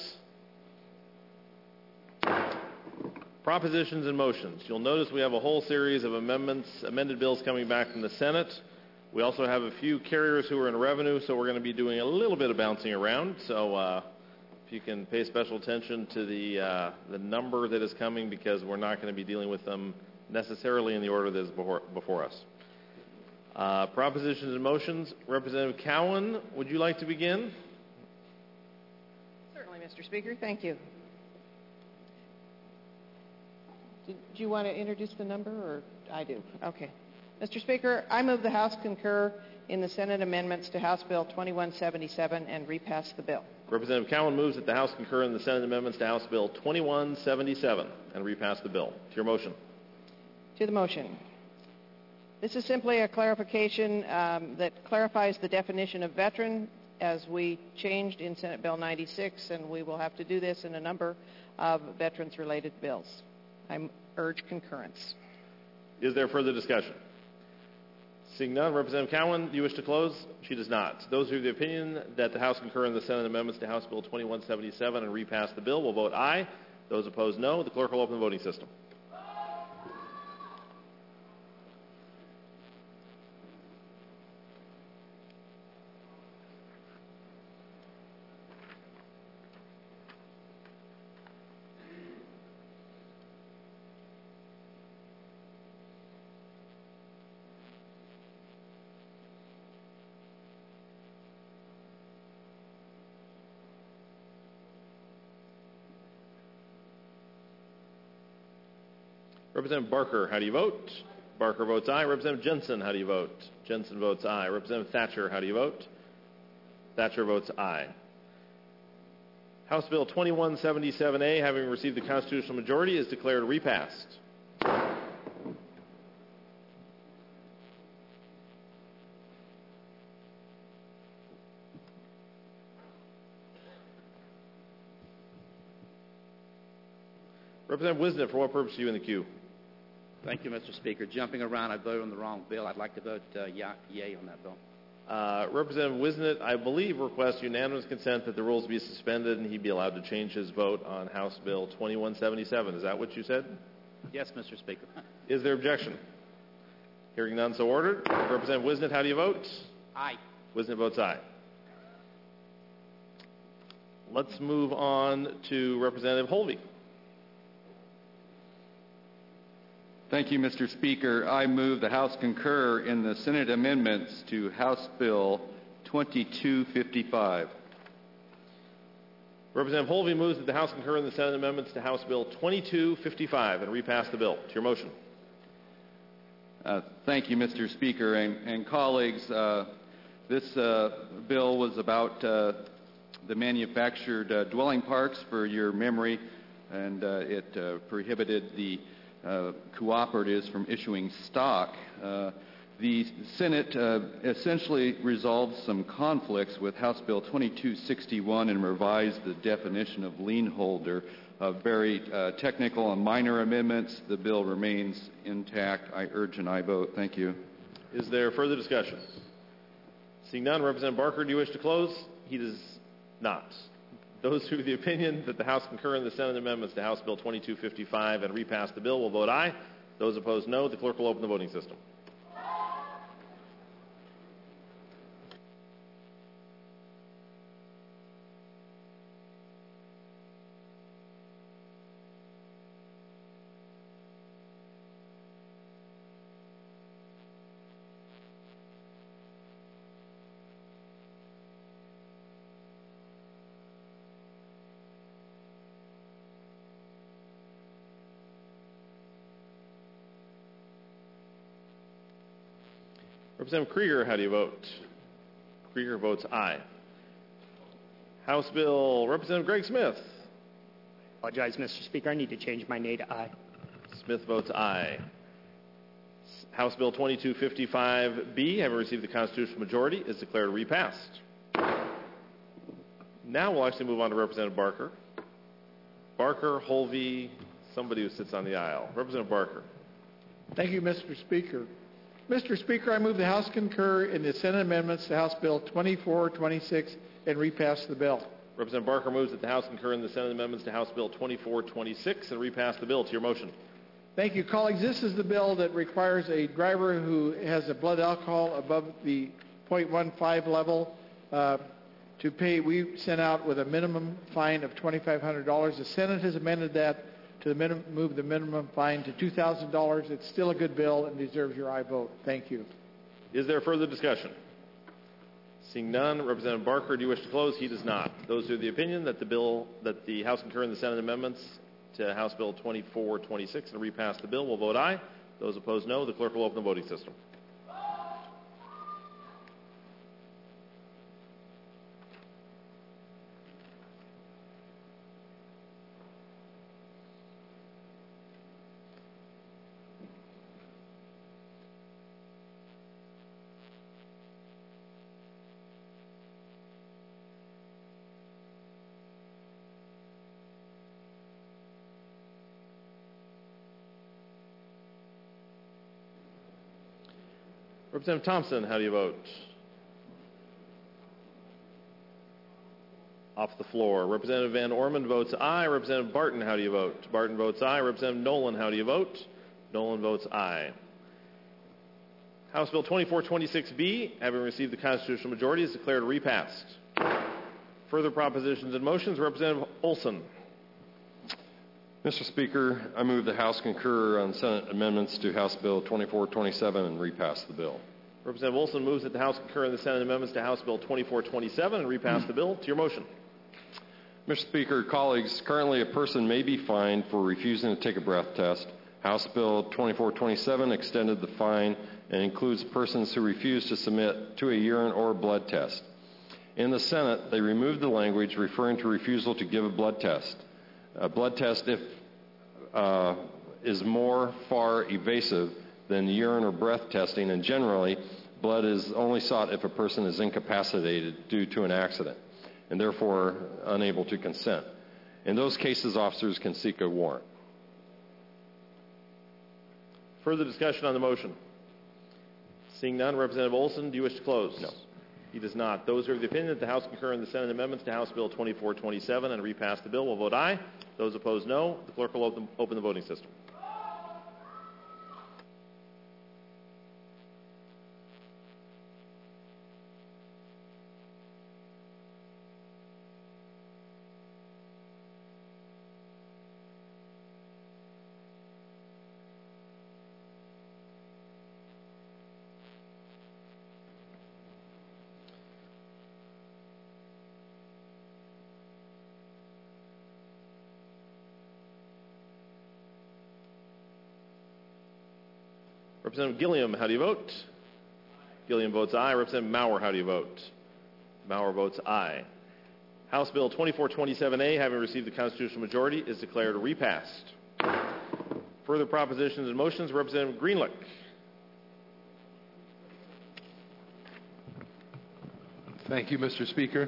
Propositions and motions. You'll notice we have a whole series of amended bills coming back from the Senate. We also have a few carriers who are in revenue, so we're going to be doing a little bit of bouncing around. So if you can pay special attention to the number that is coming, because we're not going to be dealing with them necessarily in the order that is before us. Propositions and motions. Representative Cowan, would you like to begin? Certainly, Mr. Speaker. Thank you. Do you want to introduce the number, or I do? Okay. Mr. Speaker, I move the House concur in the Senate amendments to House Bill 2177 and repass the bill. Representative Cowan moves that the House concur in the Senate amendments to House Bill 2177 and repass the bill. To your motion. To the motion. This is simply a clarification that clarifies the definition of veteran, as we changed in Senate Bill 96, and we will have to do this in a number of veterans-related bills. I urge concurrence. Is there further discussion? Seeing none, Representative Cowan, do you wish to close? She does not. Those who have the opinion that the House concur in the Senate amendments to House Bill 2177 and repass the bill will vote aye. Those opposed, no. The clerk will open the voting system. Representative Barker, how do you vote? Barker votes aye. Representative Jensen, how do you vote? Jensen votes aye. Representative Thatcher, how do you vote? Thatcher votes aye. House Bill 2177A, having received the constitutional majority, is declared repassed. Representative Wisnett, for what purpose are you in the queue? Thank you, Mr. Speaker. Jumping around, I voted on the wrong bill. I'd like to vote yea on that bill. Representative Wisnett, I believe, requests unanimous consent that the rules be suspended and he be allowed to change his vote on House Bill 2177. Is that what you said? Yes, Mr. Speaker. Is there objection? Hearing none, so ordered. Representative Wisnett, how do you vote? Aye. Wisnett votes aye. Let's move on to Representative Holvey. Thank you, Mr. Speaker. I move the House concur in the Senate amendments to House Bill 2255. Representative Holvey moves that the House concur in the Senate amendments to House Bill 2255 and repass the bill. To your motion. Thank you, Mr. Speaker. And colleagues, this bill was about the manufactured dwelling parks, for your memory, and it prohibited the cooperatives from issuing stock. The Senate essentially resolved some conflicts with House Bill 2261 and revised the definition of lien holder. Very technical and minor amendments. The bill remains intact. I urge an aye vote. Thank you. Is there further discussion? Seeing none, Representative Barker, do you wish to close? He does not. Those who are of the opinion that the House concur in the Senate amendments to House Bill 2255 and repass the bill will vote aye. Those opposed, no. The clerk will open the voting system. Representative Krieger, how do you vote? Krieger votes aye. House Bill, Representative Greg Smith. Apologize, Mr. Speaker. I need to change my nay to aye. Smith votes aye. House Bill 2255B, having received the constitutional majority, is declared repassed. Now we'll actually move on to Representative Barker. Barker, Holvey, somebody who sits on the aisle. Representative Barker. Thank you, Mr. Speaker. Mr. Speaker, I move the House concur in the Senate amendments to House Bill 2426 and repass the bill. Representative Barker moves that the House concur in the Senate amendments to House Bill 2426 and repass the bill. To your motion. Thank you, colleagues. This is the bill that requires a driver who has a blood alcohol above the 0.15 level to pay. We sent out with a minimum fine of $2,500. The Senate has amended that to move the minimum fine to $2,000. It's still a good bill and deserves your aye vote. Thank you. Is there further discussion? Seeing none, Representative Barker, do you wish to close? He does not. Those who are of the opinion that the House concur in the Senate amendments to House Bill 2426 and repass the bill will vote aye. Those opposed, no. The clerk will open the voting system. Representative Thompson, how do you vote? Off the floor. Representative Van Ormond votes aye. Representative Barton, how do you vote? Barton votes aye. Representative Nolan, how do you vote? Nolan votes aye. House Bill 2426B, having received the constitutional majority, is declared repassed. Further propositions and motions. Representative Olson. Mr. Speaker, I move the House concur on Senate amendments to House Bill 2427 and repass the bill. Representative Olson moves that the House concur in the Senate amendments to House Bill 2427 and repass the bill. To your motion. Mr. Speaker, colleagues, currently a person may be fined for refusing to take a breath test. House Bill 2427 extended the fine and includes persons who refuse to submit to a urine or blood test. In the Senate, they removed the language referring to refusal to give a blood test. A blood test is more far evasive than urine or breath testing, and generally, blood is only sought if a person is incapacitated due to an accident and therefore unable to consent. In those cases, officers can seek a warrant. Further discussion on the motion? Seeing none, Representative Olson, do you wish to close? No. He does not. Those who are of the opinion that the House concur in the Senate amendments to House Bill 2427 and repass the bill will vote aye. Those opposed, no. The clerk will open the voting system. Representative Gilliam, how do you vote? Gilliam votes aye. Representative Maurer, how do you vote? Maurer votes aye. House Bill 2427A, having received the constitutional majority, is declared repassed. Further propositions and motions, Representative Greenlick. Thank you, Mr. Speaker.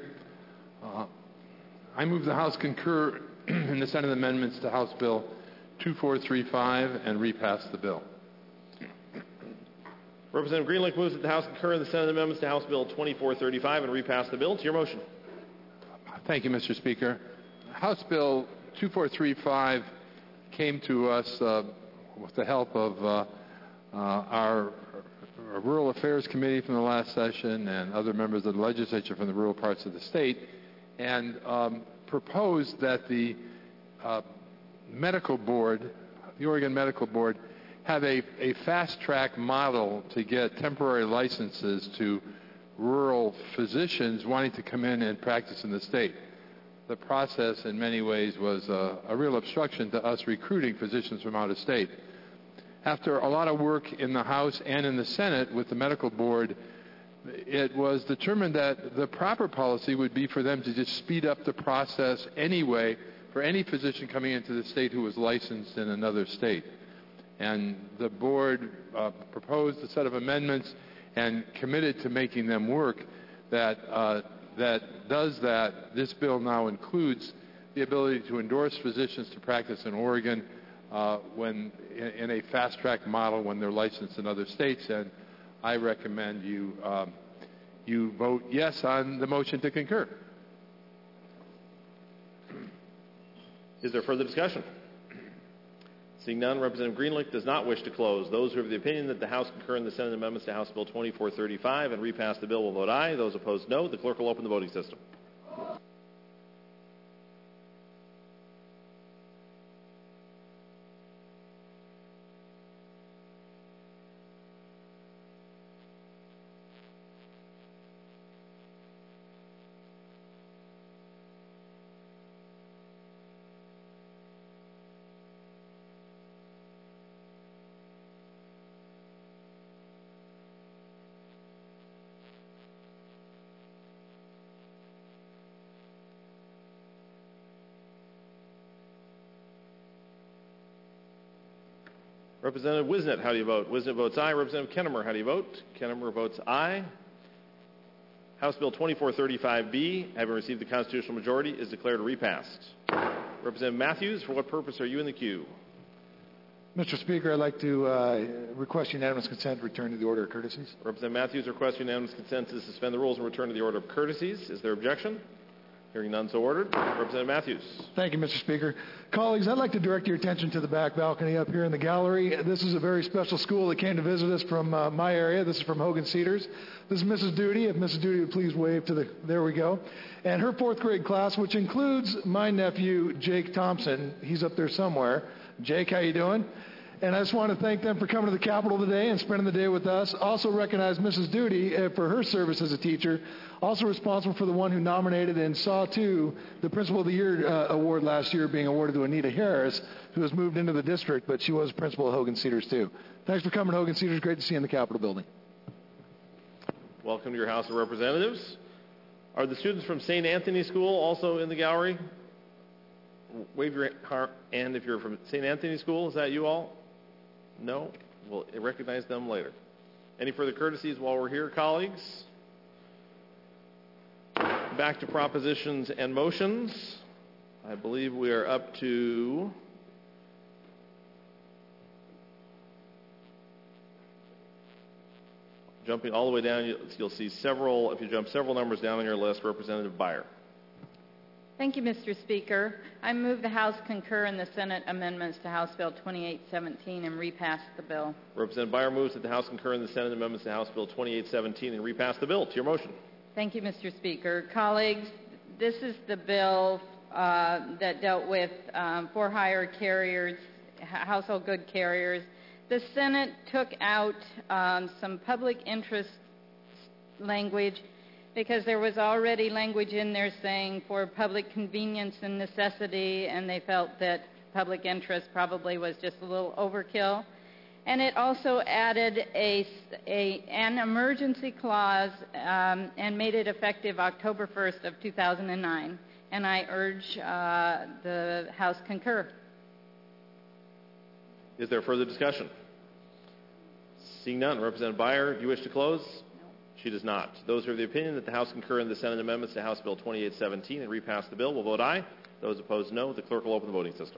I move the House concur in the Senate amendments to House Bill 2435 and repass the bill. Representative Greenlick moves that the House concur in the Senate amendments to House Bill 2435 and repass the bill. To your motion. Thank you, Mr. Speaker. House Bill 2435 came to us with the help of our Rural Affairs Committee from the last session and other members of the legislature from the rural parts of the state, and proposed that the medical board, the Oregon Medical Board, have a fast-track model to get temporary licenses to rural physicians wanting to come in and practice in the state. The process, in many ways, was a real obstruction to us recruiting physicians from out of state. After a lot of work in the House and in the Senate with the medical board, it was determined that the proper policy would be for them to just speed up the process anyway for any physician coming into the state who was licensed in another state. And the board proposed a set of amendments and committed to making them work that does that. This bill now includes the ability to endorse physicians to practice in Oregon when in a fast-track model when they're licensed in other states. And I recommend you vote yes on the motion to concur. Is there further discussion? Seeing none, Representative Greenlick does not wish to close. Those who are of the opinion that the House concur in the Senate amendments to House Bill 2435 and repass the bill will vote aye. Those opposed, no. The clerk will open the voting system. Representative Wisnet, how do you vote? Wisnet votes aye. Representative Kennemer, how do you vote? Kennemer votes aye. House Bill 2435B, having received the constitutional majority, is declared repassed. Representative Matthews, for what purpose are you in the queue? Mr. Speaker, I'd like to request unanimous consent to return to the order of courtesies. Representative Matthews requests unanimous consent to suspend the rules and return to the order of courtesies. Is there objection? Hearing none, so ordered. Representative Matthews. Thank you, Mr. Speaker. Colleagues, I'd like to direct your attention to the back balcony up here in the gallery. This is a very special school that came to visit us from my area. This is from Hogan Cedars. This is Mrs. Duty. If Mrs. Duty would please wave to the, there we go. And her fourth grade class, which includes my nephew, Jake Thompson. He's up there somewhere. Jake, how you doing? And I just want to thank them for coming to the Capitol today and spending the day with us. Also recognize Mrs. Duty for her service as a teacher. Also responsible for the one who nominated and saw, too, the Principal of the Year award last year being awarded to Anita Harris, who has moved into the district, but she was principal at Hogan Cedars, too. Thanks for coming to Hogan Cedars. Great to see you in the Capitol building. Welcome to your House of Representatives. Are the students from St. Anthony School also in the gallery? Wave your hand if you're from St. Anthony School. Is that you all? No? We'll recognize them later. Any further courtesies while we're here, colleagues? Back to propositions and motions. I believe we are up to jumping all the way down. You'll see several, if you jump several numbers down on your list, Representative Byer. Thank you, Mr. Speaker. I move the House concur in the Senate amendments to House Bill 2817 and repass the bill. Representative Byer moves that the House concur in the Senate amendments to House Bill 2817 and repass the bill. To your motion. Thank you, Mr. Speaker. Colleagues, this is the bill that dealt with for-hire carriers, household good carriers. The Senate took out some public interest language because there was already language in there saying for public convenience and necessity, and they felt that public interest probably was just a little overkill. And it also added an emergency clause and made it effective October 1st of 2009. And I urge the House concur. Is there further discussion? Seeing none, Representative Byer, do you wish to close? No. She does not. Those who are of the opinion that the House concur in the Senate amendments to House Bill 2817 and repass the bill will vote aye. Those opposed, no. The clerk will open the voting system.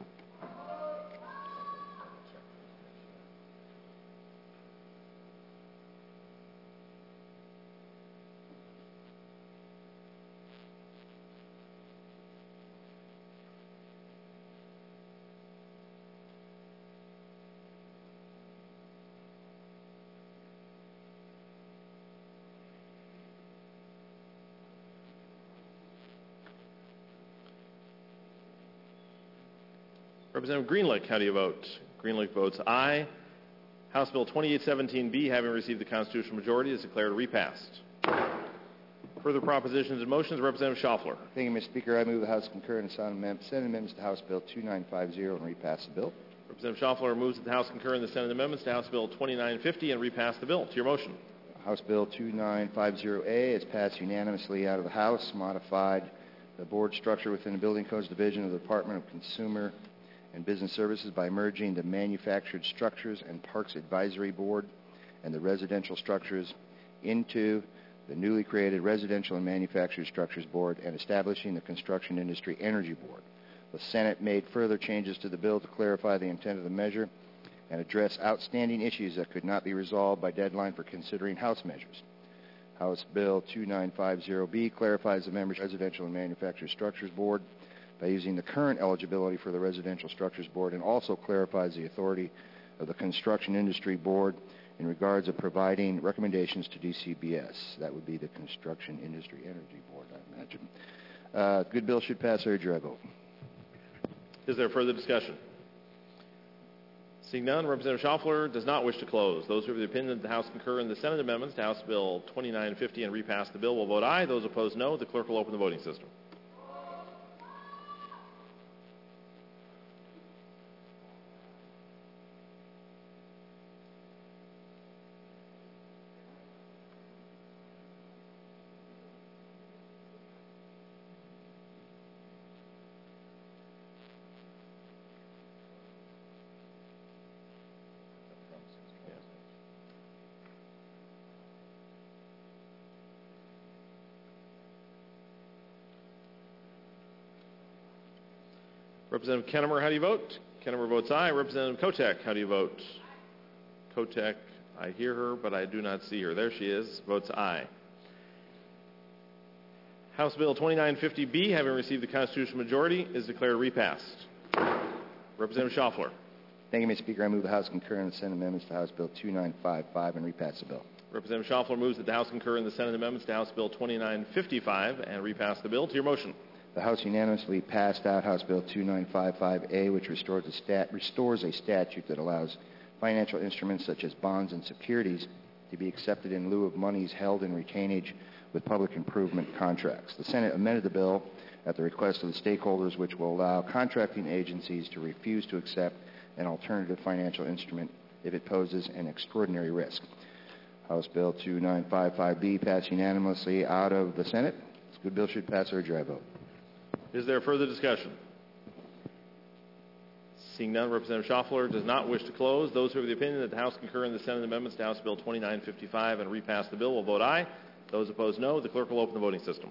Representative Greenlick, how do you vote? Greenlick votes aye. House Bill 2817B, having received the constitutional majority, is declared repassed. Further propositions and motions, Representative Schaffler. Thank you, Mr. Speaker. I move the House concur in the Senate amendments to House Bill 2950 and repass the bill. Representative Schaffler moves that the House concur in the Senate amendments to House Bill 2950 and repass the bill. To your motion. House Bill 2950A is passed unanimously out of the House, modified the board structure within the Building Codes Division of the Department of Consumer and Business Services by merging the Manufactured Structures and Parks Advisory Board and the Residential Structures into the newly created Residential and Manufactured Structures Board and establishing the Construction Industry Energy Board. The Senate made further changes to the bill to clarify the intent of the measure and address outstanding issues that could not be resolved by deadline for considering House measures. House Bill 2950B clarifies the members' Residential and Manufactured Structures Board by using the current eligibility for the Residential Structures Board, and also clarifies the authority of the Construction Industry Board in regards of providing recommendations to DCBS. That would be the Construction Industry Energy Board, I imagine. Good bill should pass. I urge your vote. Is there further discussion? Seeing none, Representative Schaffler does not wish to close. Those who have the opinion that the House concur in the Senate amendments to House Bill 2950 and repass the bill will vote aye. Those opposed, no. The clerk will open the voting system. Representative Kennemer, how do you vote? Kennemer votes aye. Representative Kotek, how do you vote? Kotek, I hear her, but I do not see her. There she is, votes aye. House Bill 2950B, having received the constitutional majority, is declared repassed. Representative Schaffler. Thank you, Mr. Speaker. I move the House concur in the Senate amendments to House Bill 2955 and repass the bill. Representative Schaffler moves that the House concur in the Senate amendments to House Bill 2955 and repass the bill. To your motion. The House unanimously passed out House Bill 2955A, which restores a statute that allows financial instruments such as bonds and securities to be accepted in lieu of monies held in retainage with public improvement contracts. The Senate amended the bill at the request of the stakeholders, which will allow contracting agencies to refuse to accept an alternative financial instrument if it poses an extraordinary risk. House Bill 2955B passed unanimously out of the Senate. This good bill should pass. Urge your aye vote. Is there further discussion? Seeing none, Representative Schaffler does not wish to close. Those who are of the opinion that the House concur in the Senate amendments to House Bill 2955 and repass the bill will vote aye. Those opposed, no. The clerk will open the voting system.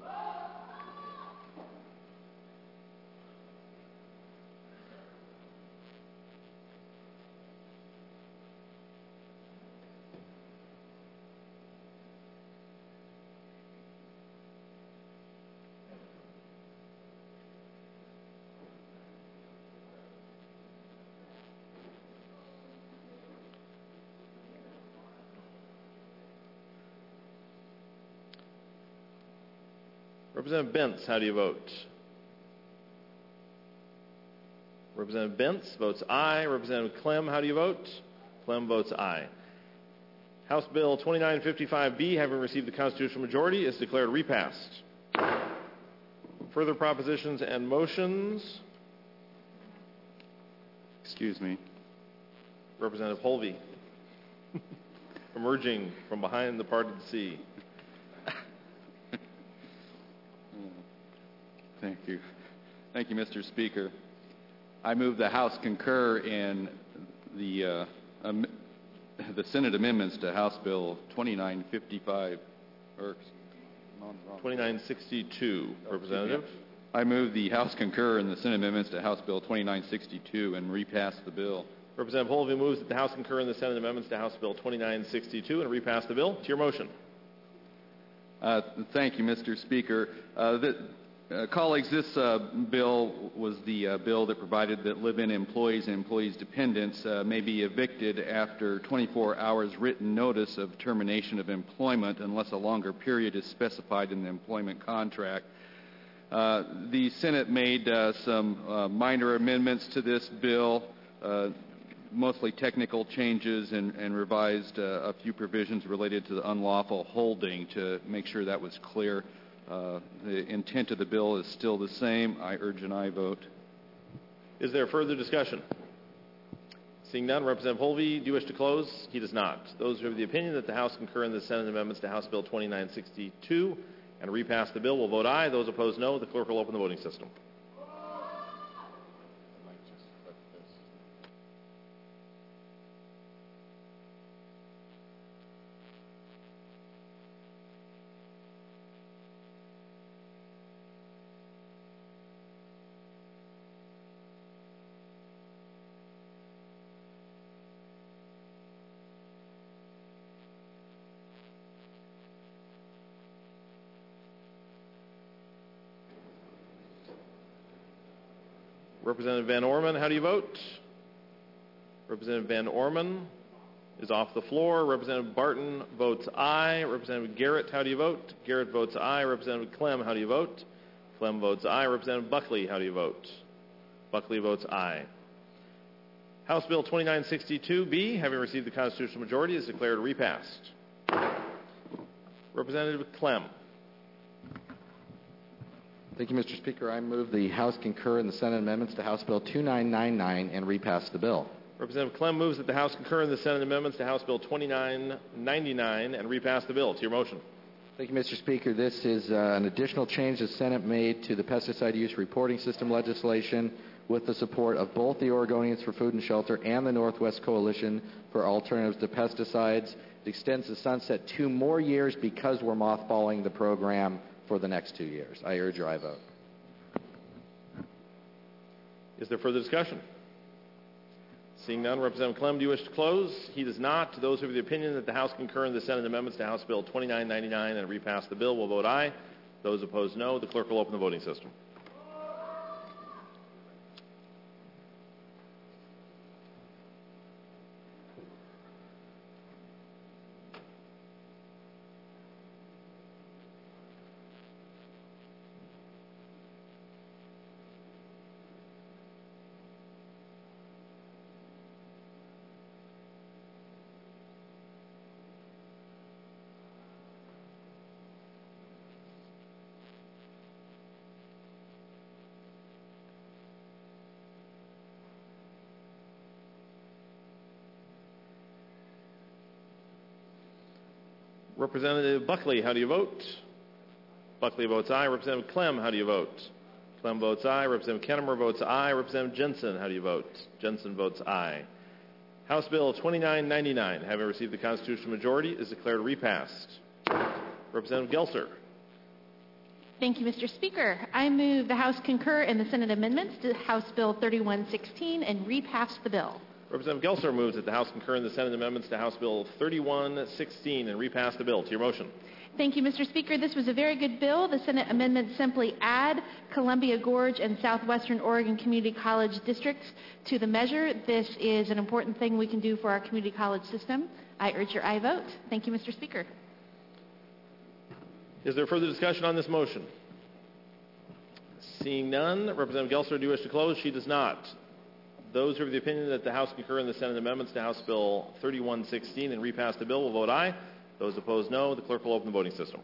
Representative Bentz, how do you vote? Representative Bentz votes aye. Representative Clem, how do you vote? Clem votes aye. House Bill 2955B, having received the constitutional majority, is declared repassed. Further propositions and motions? Excuse me. Representative Holvey, emerging from behind the parted sea. Thank you. Thank you, Mr. Speaker. I move the House concur in the Senate amendments to House Bill 2955, or 2962, Representative. I move the House concur in the Senate amendments to House Bill 2962 and repass the bill. Representative Holvey moves that the House concur in the Senate amendments to House Bill 2962 and repass the bill. To your motion. Thank you, Mr. Speaker. Colleagues, this bill was the bill that provided that live-in employees and employees' dependents may be evicted after 24 hours written notice of termination of employment unless a longer period is specified in the employment contract. The Senate made some minor amendments to this bill, mostly technical changes, and revised a few provisions related to the unlawful holding to make sure that was clear. The intent of the bill is still the same. I urge an aye vote. Is there further discussion? Seeing none, Representative Holvey, do you wish to close? He does not. Those who have the opinion that the House concur in the Senate amendments to House Bill 2962 and repass the bill will vote aye. Those opposed, no. The clerk will open the voting system. Representative Van Orman, how do you vote? Representative Van Orman is off the floor. Representative Barton votes aye. Representative Garrett, how do you vote? Garrett votes aye. Representative Clem, how do you vote? Clem votes aye. Representative Buckley, how do you vote? Buckley votes aye. House Bill 2962B, having received the constitutional majority, is declared repassed. Representative Clem. Thank you, Mr. Speaker. I move the House concur in the Senate amendments to House Bill 2999 and repass the bill. Representative Clem moves that the House concur in the Senate amendments to House Bill 2999 and repass the bill. To your motion. Thank you, Mr. Speaker. This is an additional change the Senate made to the pesticide use reporting system legislation with the support of both the Oregonians for Food and Shelter and the Northwest Coalition for Alternatives to Pesticides. It extends the sunset 2 more years because we're mothballing the program for the next 2 years. I urge your aye vote. Is there further discussion? Seeing none, Representative Clem, do you wish to close? He does not. Those who have the opinion that the House concur in the Senate amendments to House Bill 2999 and repass the bill will vote aye. Those opposed, no. The clerk will open the voting system. Representative Buckley, how do you vote? Buckley votes aye. Representative Clem, how do you vote? Clem votes aye. Representative Kennemer votes aye. Representative Jensen, how do you vote? Jensen votes aye. House Bill 2999, having received the constitutional majority, is declared repassed. Representative Gelser. Thank you, Mr. Speaker. I move the House concur in the Senate amendments to House Bill 3116 and repass the bill. Representative Gelser moves that the House concur in the Senate amendments to House Bill 3116 and repass the bill. To your motion. Thank you, Mr. Speaker. This was a very good bill. The Senate amendments simply add Columbia Gorge and Southwestern Oregon Community College districts to the measure. This is an important thing we can do for our community college system. I urge your aye vote. Thank you, Mr. Speaker. Is there further discussion on this motion? Seeing none, Representative Gelser, do you wish to close? She does not. Those who are of the opinion that the House concur in the Senate amendments to House Bill 3116 and repass the bill will vote aye. Those opposed, no. The clerk will open the voting system.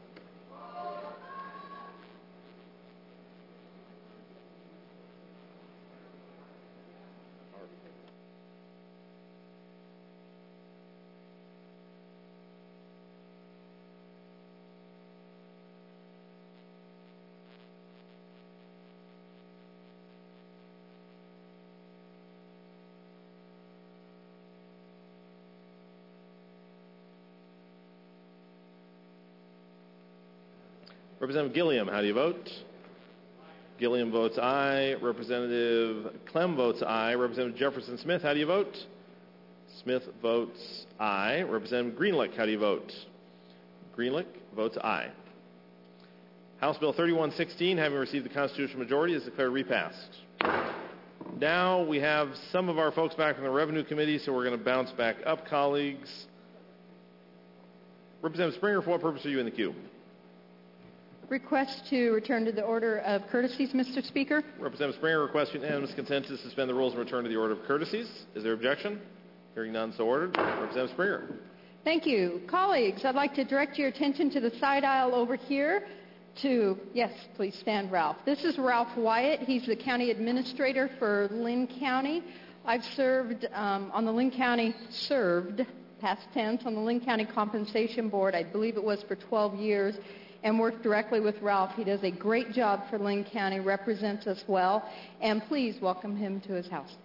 Representative Gilliam, how do you vote? Gilliam votes aye. Representative Clem votes aye. Representative Jefferson Smith, how do you vote? Smith votes aye. Representative Greenlick, how do you vote? Greenlick votes aye. House Bill 3116, having received the constitutional majority, is declared repassed. Now we have some of our folks back from the Revenue Committee, so we're going to bounce back up, colleagues. Representative Springer, for what purpose are you in the queue? Request to return to the order of courtesies, Mr. Speaker. Representative Springer requests unanimous consent to suspend the rules and return to the order of courtesies. Is there objection? Hearing none, so ordered. Representative Springer. Thank you. Colleagues, I'd like to direct your attention to the side aisle over here to, yes, please stand, Ralph. This is Ralph Wyatt. He's the county administrator for Linn County. I've served on the Linn County, past tense, on the Linn County Compensation Board. I believe it was for 12 years. And work directly with Ralph. He does a great job for Linn County, represents us well, and please welcome him to his house.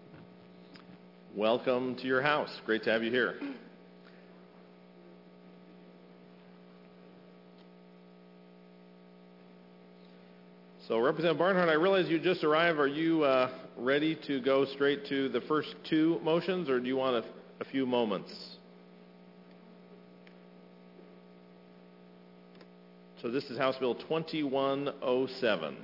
Welcome to your house. Great to have you here. So, Representative Barnhart, I realize you just arrived. Are you ready to go straight to the first two motions, or do you want a few moments? So this is House Bill 2107.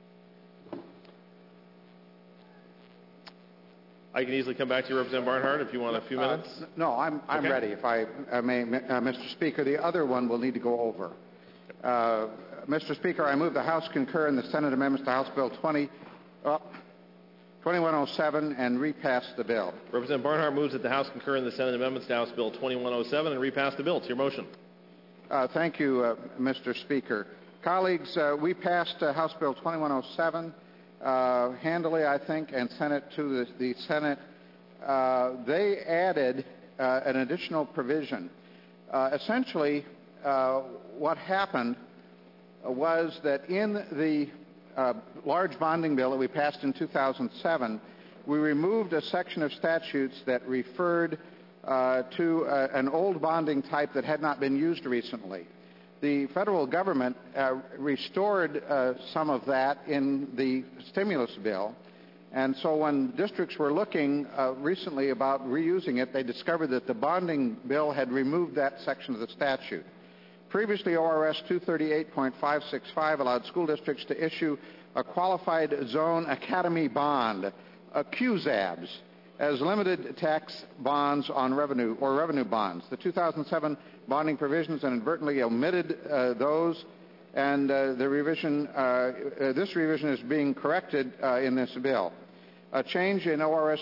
I can easily come back to you, Representative Barnhart, if you want a few minutes. No, I'm okay. ready. If I may, Mr. Speaker, the other one will need to go over. Mr. Speaker, I move the House concur in the Senate amendments to House Bill 2107 and repass the bill. Representative Barnhart moves that the House concur in the Senate amendments to House Bill 2107 and repass the bill. To your motion. Thank you, Mr. Speaker. Colleagues, we passed House Bill 2107 handily, I think, and sent it to the Senate. They added an additional provision. Essentially, what happened was that in the large bonding bill that we passed in 2007, we removed a section of statutes that referred to an old bonding type that had not been used recently. The federal government restored some of that in the stimulus bill, and so when districts were looking recently about reusing it, they discovered that the bonding bill had removed that section of the statute. Previously, ORS 238.565 allowed school districts to issue a Qualified Zone Academy Bond, a QZABs, as limited tax bonds on revenue or revenue bonds. The 2007 bonding provisions inadvertently omitted those, and this revision is being corrected in this bill. A change in ORS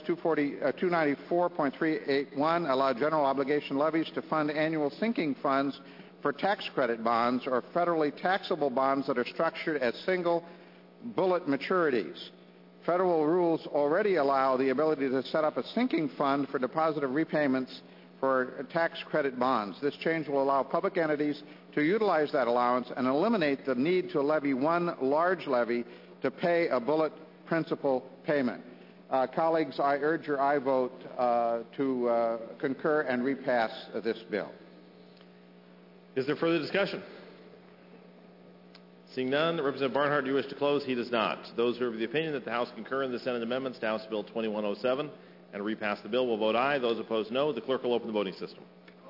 294.381 allowed general obligation levies to fund annual sinking funds for tax credit bonds or federally taxable bonds that are structured as single bullet maturities. Federal rules already allow the ability to set up a sinking fund for deposit of repayments for tax credit bonds. This change will allow public entities to utilize that allowance and eliminate the need to levy one large levy to pay a bullet principal payment. Colleagues, I urge your aye vote to concur and repass this bill. Is there further discussion? Seeing none, Representative Barnhart, do you wish to close? He does not. Those who are of the opinion that the House concur in the Senate amendments to House Bill 2107 and repass the bill will vote aye. Those opposed, no. The clerk will open the voting system.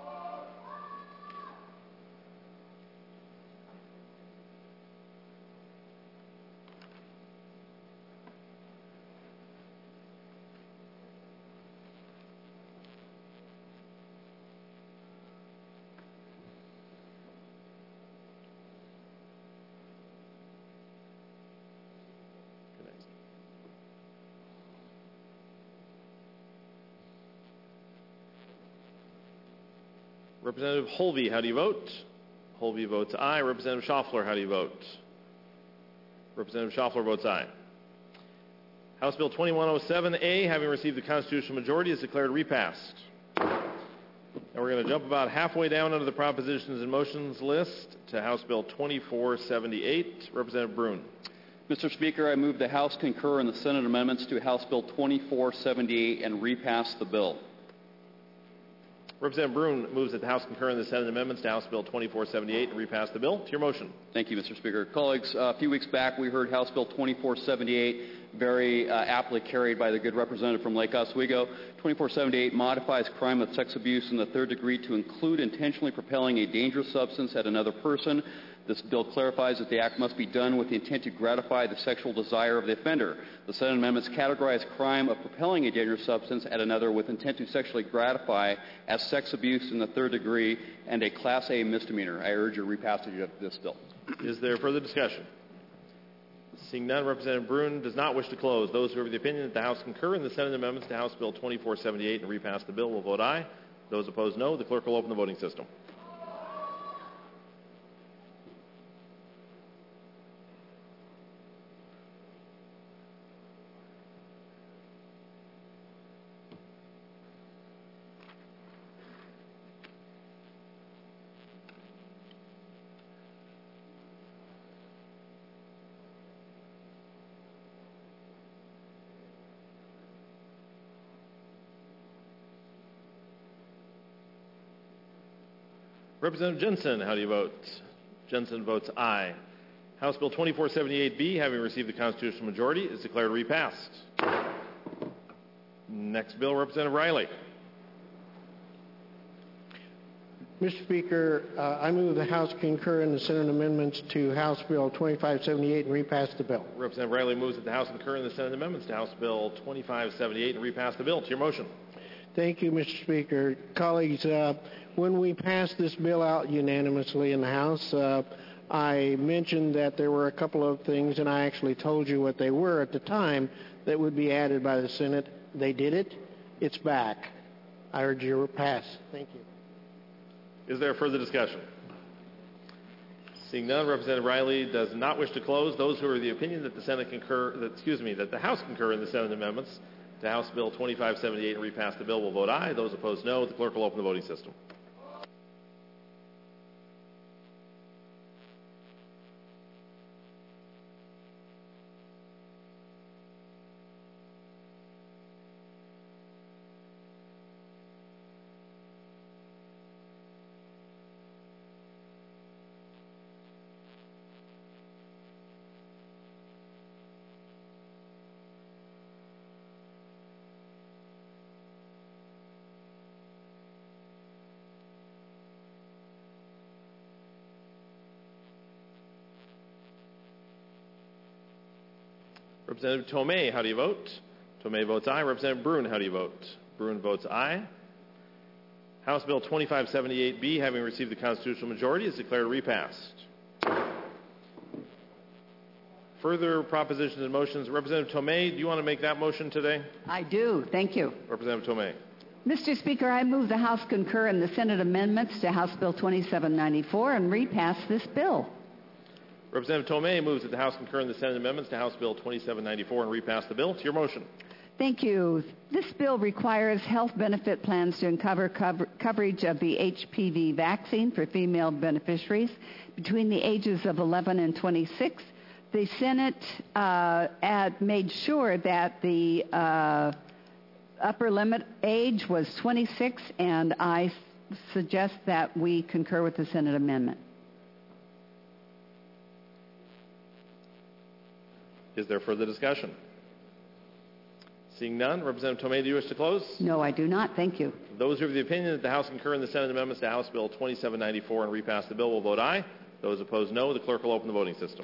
Representative Holvey, how do you vote? Holvey votes aye. Representative Schaffler, how do you vote? Representative Schaffler votes aye. House Bill 2107A, having received the constitutional majority, is declared repassed. Now we're going to jump about halfway down under the propositions and motions list to House Bill 2478. Representative Brune. Mr. Speaker, I move the House concur in the Senate amendments to House Bill 2478 and repass the bill. Representative Brune moves that the House concur in the Senate amendments to House Bill 2478 and repass the bill. To your motion. Thank you, Mr. Speaker. Colleagues, a few weeks back we heard House Bill 2478 very aptly carried by the good representative from Lake Oswego. 2478 modifies crime of sex abuse in the third degree to include intentionally propelling a dangerous substance at another person. This bill clarifies that the act must be done with the intent to gratify the sexual desire of the offender. The Senate amendments categorize crime of propelling a dangerous substance at another with intent to sexually gratify as sex abuse in the third degree and a Class A misdemeanor. I urge your repassage of this bill. Is there further discussion? Seeing none, Representative Brune does not wish to close. Those who are of the opinion that the House concur in the Senate amendments to House Bill 2478 and repass the bill will vote aye. Those opposed, no. The clerk will open the voting system. Representative Jensen, how do you vote? Jensen votes aye. House Bill 2478B, having received the constitutional majority, is declared repassed. Next bill, Representative Riley. Mr. Speaker, I move the House concur in the Senate amendments to House Bill 2578 and repass the bill. Representative Riley moves that the House concur in the Senate amendments to House Bill 2578 and repass the bill. To your motion. Thank you, Mr. Speaker. Colleagues, when we passed this bill out unanimously in the House, I mentioned that there were a couple of things, and I actually told you what they were at the time, that would be added by the Senate. They did it. It's back. I urge your pass. Thank you. Is there further discussion? Seeing none, Representative Riley does not wish to close. Those who are of the opinion that the Senate concur, that the House concur in the Senate amendments to House Bill 2578 and repass the bill will vote aye. Those opposed, no. The clerk will open the voting system. Representative Tomei, how do you vote? Tomei votes aye. Representative Brune, how do you vote? Brune votes aye. House Bill 2578B, having received the constitutional majority, is declared repassed. Further propositions and motions. Representative Tomei, do you want to make that motion today? I do. Thank you. Representative Tomei. Mr. Speaker, I move the House concur in the Senate amendments to House Bill 2794 and repass this bill. Representative Tomei moves that the House concur in the Senate amendments to House Bill 2794 and repass the bill. To your motion. Thank you. This bill requires health benefit plans to uncover coverage of the HPV vaccine for female beneficiaries between the ages of 11 and 26. The Senate made sure that the upper limit age was 26, and I suggest that we concur with the Senate amendment. Is there further discussion? Seeing none, Representative Tomei, do you wish to close? No, I do not. Thank you. Those who are of the opinion that the House concur in the Senate amendments to House Bill 2794 and repass the bill will vote aye. Those opposed, no. The clerk will open the voting system.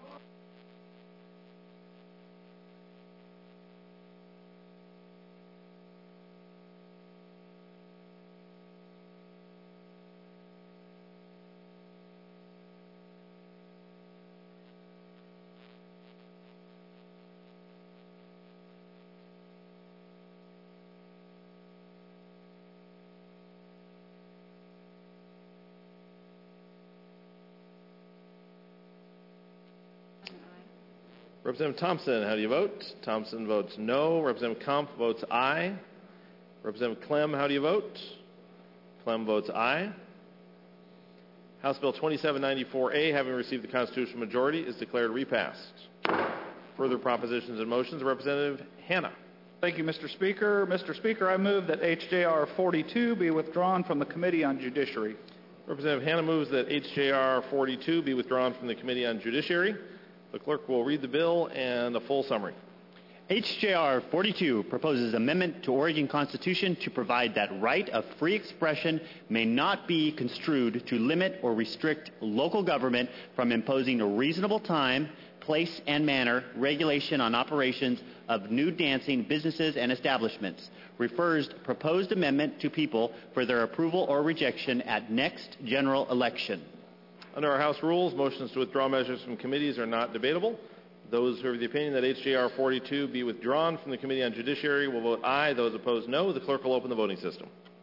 Representative Thompson, how do you vote? Thompson votes no. Representative Kampf votes aye. Representative Clem, how do you vote? Clem votes aye. House Bill 2794A, having received the constitutional majority, is declared repassed. Further propositions and motions, Representative Hanna. Thank you, Mr. Speaker. Mr. Speaker, I move that HJR 42 be withdrawn from the Committee on Judiciary. Representative Hanna moves that HJR 42 be withdrawn from the Committee on Judiciary. The clerk will read the bill and a full summary. HJR 42 proposes amendment to Oregon Constitution to provide that right of free expression may not be construed to limit or restrict local government from imposing a reasonable time, place, and manner regulation on operations of nude dancing businesses and establishments. Refers proposed amendment to people for their approval or rejection at next general election. Under our House rules, motions to withdraw measures from committees are not debatable. Those who are of the opinion that HJR 42 be withdrawn from the Committee on Judiciary will vote aye. Those opposed, no. The clerk will open the voting system.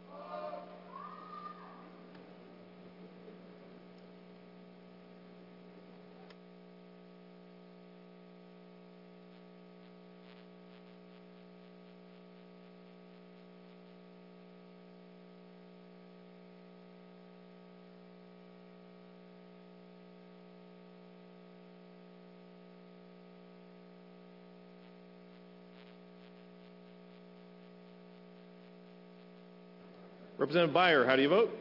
Representative Beyer, how do you vote?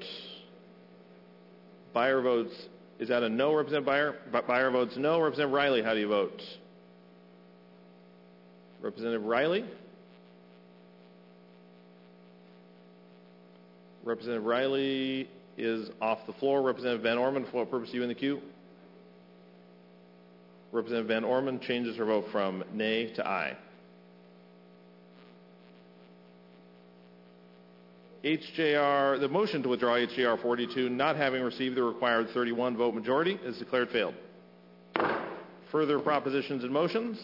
Beyer votes, is that a no, Representative Beyer? Beyer votes no. Representative Riley, how do you vote? Representative Riley? Representative Riley is off the floor. Representative Van Orman, for what purpose are you in the queue? Representative Van Orman changes her vote from nay to aye. The motion to withdraw HJR 42, not having received the required 31 vote majority, is declared failed. Further propositions and motions?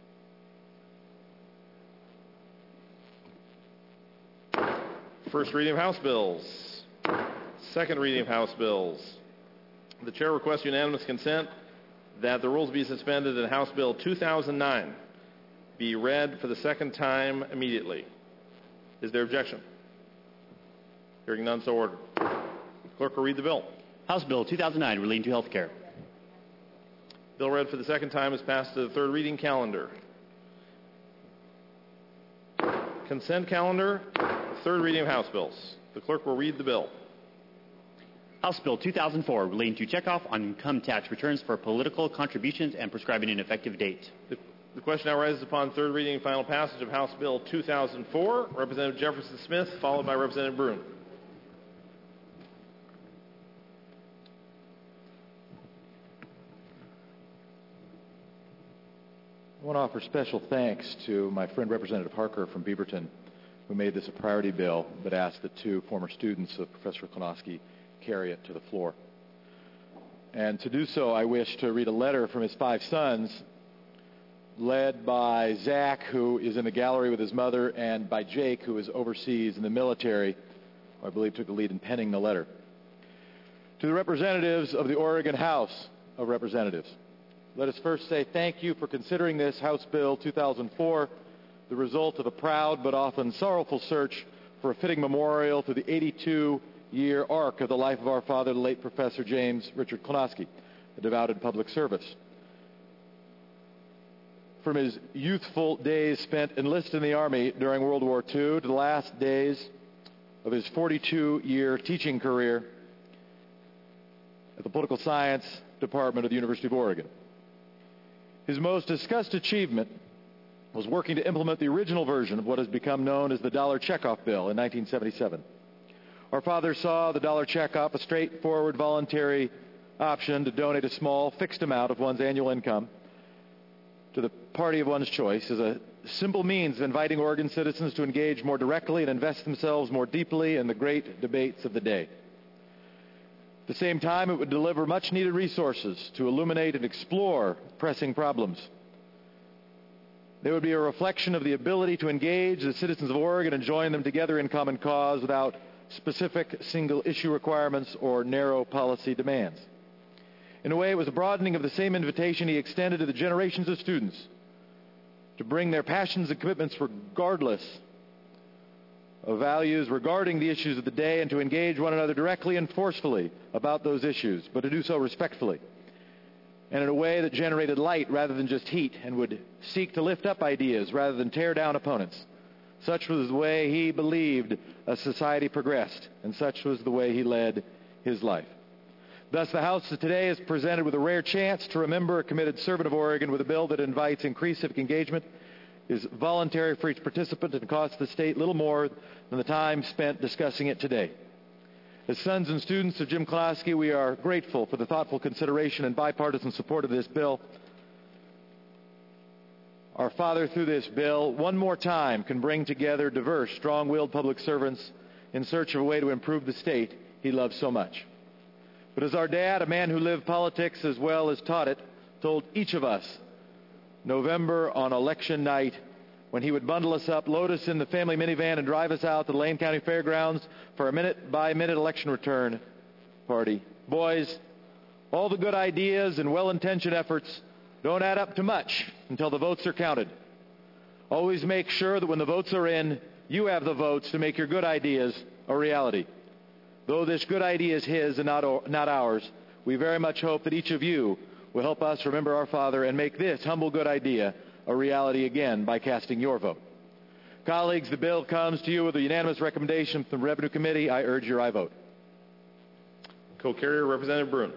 First reading of House bills. Second reading of House bills. The chair requests unanimous consent that the rules be suspended and House Bill 2009 be read for the second time immediately. Is there objection? Hearing none, so ordered. Clerk will read the bill. House Bill 2009 relating to health care. Bill read for the second time is passed to the third reading calendar. Consent calendar, third reading of House bills. The clerk will read the bill. House Bill 2004 relating to checkoff on income tax returns for political contributions and prescribing an effective date. The question now rises upon third reading and final passage of House Bill 2004. Representative Jefferson Smith, followed by Representative Brune. I want to offer special thanks to my friend Representative Harker from Beaverton, who made this a priority bill, but asked that two former students of Professor Klonowski carry it to the floor. And to do so, I wish to read a letter from his 5 sons, led by Zach, who is in the gallery with his mother, and by Jake, who is overseas in the military, who I believe took the lead in penning the letter. To the representatives of the Oregon House of Representatives, let us first say thank you for considering this House Bill 2004, the result of a proud but often sorrowful search for a fitting memorial through the 82-year arc of the life of our father, the late Professor James Richard Klonowski, a devoted public service. From his youthful days spent enlisted in the Army during World War II to the last days of his 42-year teaching career at the Political Science Department of the University of Oregon. His most discussed achievement was working to implement the original version of what has become known as the dollar checkoff bill in 1977. Our father saw the dollar checkoff a straightforward voluntary option to donate a small fixed amount of one's annual income to the party of one's choice as a simple means of inviting Oregon citizens to engage more directly and invest themselves more deeply in the great debates of the day. At the same time, it would deliver much-needed resources to illuminate and explore pressing problems. They would be a reflection of the ability to engage the citizens of Oregon and join them together in common cause without specific single-issue requirements or narrow policy demands. In a way, it was a broadening of the same invitation he extended to the generations of students to bring their passions and commitments regardless of values regarding the issues of the day and to engage one another directly and forcefully about those issues, but to do so respectfully and in a way that generated light rather than just heat and would seek to lift up ideas rather than tear down opponents. Such was the way he believed a society progressed, and such was the way he led his life. Thus, the House today is presented with a rare chance to remember a committed servant of Oregon with a bill that invites increased civic engagement, is voluntary for each participant, and costs the state little more than the time spent discussing it today. As sons and students of Jim Klonowski, we are grateful for the thoughtful consideration and bipartisan support of this bill. Our father, through this bill, one more time can bring together diverse, strong-willed public servants in search of a way to improve the state he loves so much. But as our dad, a man who lived politics as well as taught it, told each of us, November on election night, when he would bundle us up, load us in the family minivan, and drive us out to the Lane County Fairgrounds for a minute-by-minute election return party. Boys, all the good ideas and well-intentioned efforts don't add up to much until the votes are counted. Always make sure that when the votes are in, you have the votes to make your good ideas a reality. Though this good idea is his and not ours, we very much hope that each of you will help us remember our father and make this humble good idea a reality again by casting your vote. Colleagues, the bill comes to you with a unanimous recommendation from the Revenue Committee. I urge your aye vote. Co-carrier, Representative Brune.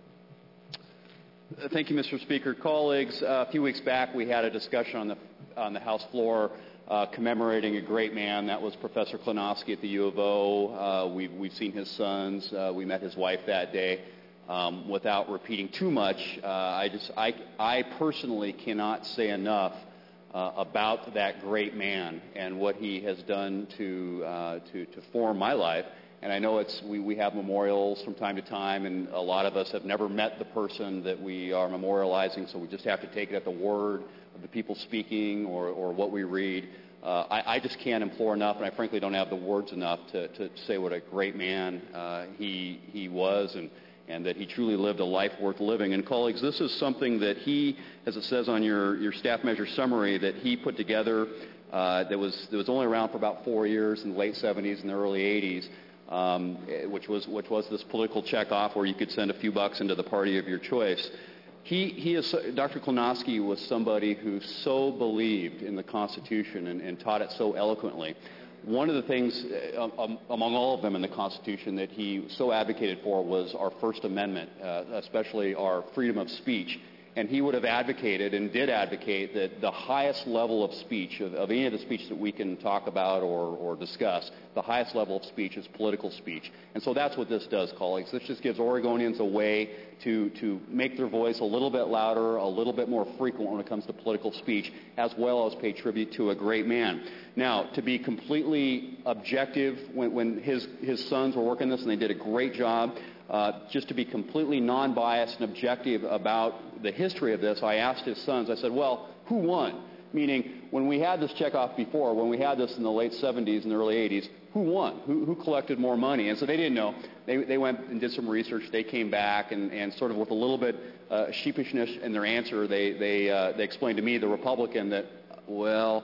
Thank you, Mr. Speaker. Colleagues, a few weeks back we had a discussion on the House floor commemorating a great man. That was Professor Klonowski at the U of O. We've seen his sons. We met his wife that day. Without repeating too much, I personally cannot say enough about that great man and what he has done to form my life. And I know we have memorials from time to time, and a lot of us have never met the person that we are memorializing, so we just have to take it at the word of the people speaking or what we read. I just can't implore enough, and I frankly don't have the words enough to say what a great man he was and that he truly lived a life worth living. And colleagues, this is something that he, as it says on your staff measure summary, that he put together that was only around for about 4 years in the late 70s and the early 80s, which was this political checkoff where you could send a few bucks into the party of your choice. Dr. Klonowski was somebody who so believed in the Constitution and taught it so eloquently. One of the things, among all of them in the Constitution, that he so advocated for was our First Amendment, especially our freedom of speech. And he would have advocated and did advocate that the highest level of speech, of any of the speech that we can talk about or discuss, the highest level of speech is political speech. And so that's what this does, colleagues. This just gives Oregonians a way to make their voice a little bit louder, a little bit more frequent when it comes to political speech, as well as pay tribute to a great man. Now, to be completely objective, when his sons were working this, and they did a great job, just to be completely non-biased and objective about the history of this, I asked his sons, I said, well, who won? Meaning, when we had this checkoff before, when we had this in the late 70s and the early 80s, who won? Who collected more money? And so they didn't know. They went and did some research. They came back and sort of with a little bit sheepishness in their answer, they explained to me, the Republican, that, well,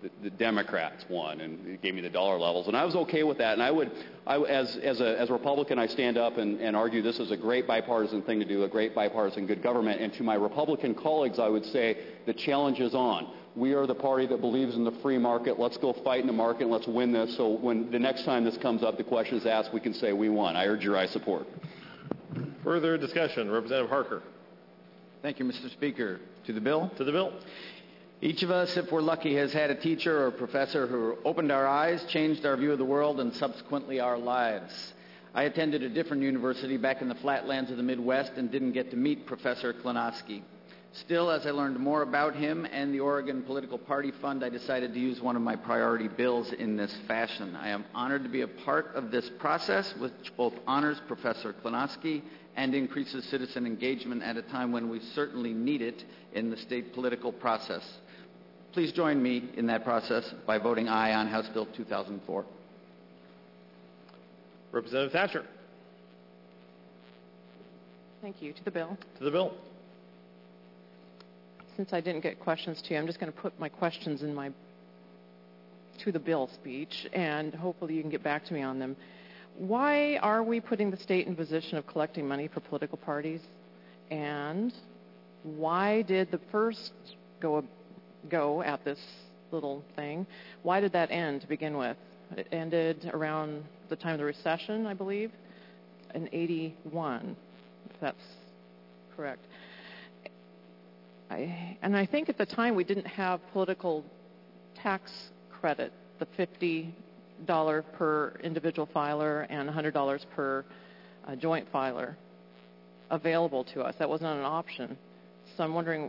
the Democrats won, and it gave me the dollar levels, and I was okay with that. And as a Republican, I stand up and argue this is a great bipartisan thing to do, a great bipartisan good government. And to my Republican colleagues, I would say the challenge is on. We are the party that believes in the free market. Let's go fight in the market and let's win this. So when the next time this comes up, the question is asked, we can say we won. I urge your eye support. Further discussion, Representative Harker. Thank you, Mr. Speaker. To the bill? To the bill. Each of us, if we're lucky, has had a teacher or a professor who opened our eyes, changed our view of the world, and subsequently our lives. I attended a different university back in the flatlands of the Midwest and didn't get to meet Professor Klonowski. Still, as I learned more about him and the Oregon Political Party Fund, I decided to use one of my priority bills in this fashion. I am honored to be a part of this process, which both honors Professor Klonowski and increases citizen engagement at a time when we certainly need it in the state political process. Please join me in that process by voting aye on House Bill 2004. Representative Thatcher. Thank you. To the bill. To the bill. Since I didn't get questions to you, I'm just going to put my questions in my to the bill speech, and hopefully you can get back to me on them. Why are we putting the state in position of collecting money for political parties? And why did the first go at this little thing? Why did that end to begin with? It ended around the time of the recession, I believe, in 81, if that's correct. I think at the time we didn't have political tax credit, the $50 per individual filer and $100 per joint filer available to us. That wasn't an option. So I'm wondering,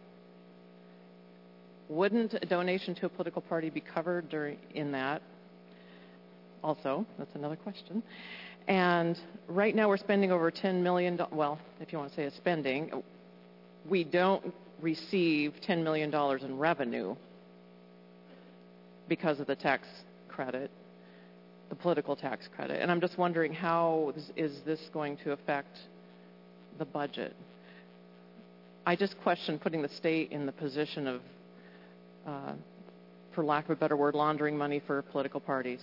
wouldn't a donation to a political party be covered in that? Also, that's another question. And right now we're spending over $10 million. Well, if you want to say a spending, we don't receive $10 million in revenue because of the tax credit, the political tax credit. And I'm just wondering, how is this going to affect the budget? I just question putting the state in the position of, for lack of a better word, laundering money for political parties.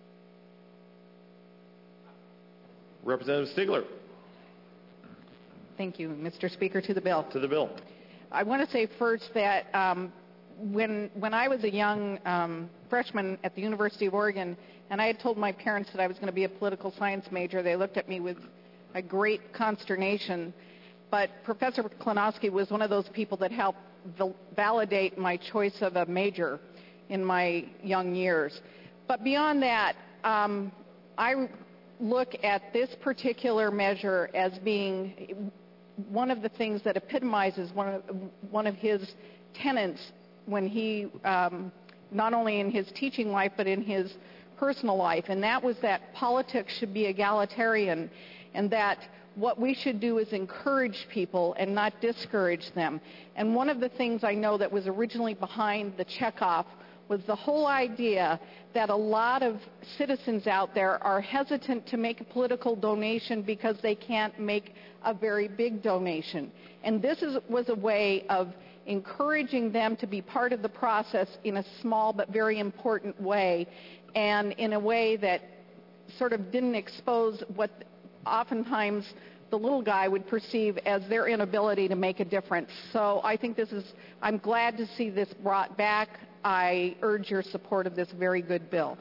Representative Stigler. Thank you, Mr. Speaker. To the bill. To the bill. I want to say first that when I was a young freshman at the University of Oregon, and I had told my parents that I was going to be a political science major, they looked at me with a great consternation. But Professor Klonowski was one of those people that helped validate my choice of a major in my young years. But beyond that, I look at this particular measure as being one of the things that epitomizes one of his tenets when he, not only in his teaching life, but in his personal life, and that was that politics should be egalitarian, and that what we should do is encourage people and not discourage them. And one of the things I know that was originally behind the checkoff was the whole idea that a lot of citizens out there are hesitant to make a political donation because they can't make a very big donation. And this was a way of encouraging them to be part of the process in a small but very important way, and in a way that sort of didn't expose what oftentimes the little guy would perceive as their inability to make a difference. So I think I'm glad to see this brought back. I urge your support of this very good bill.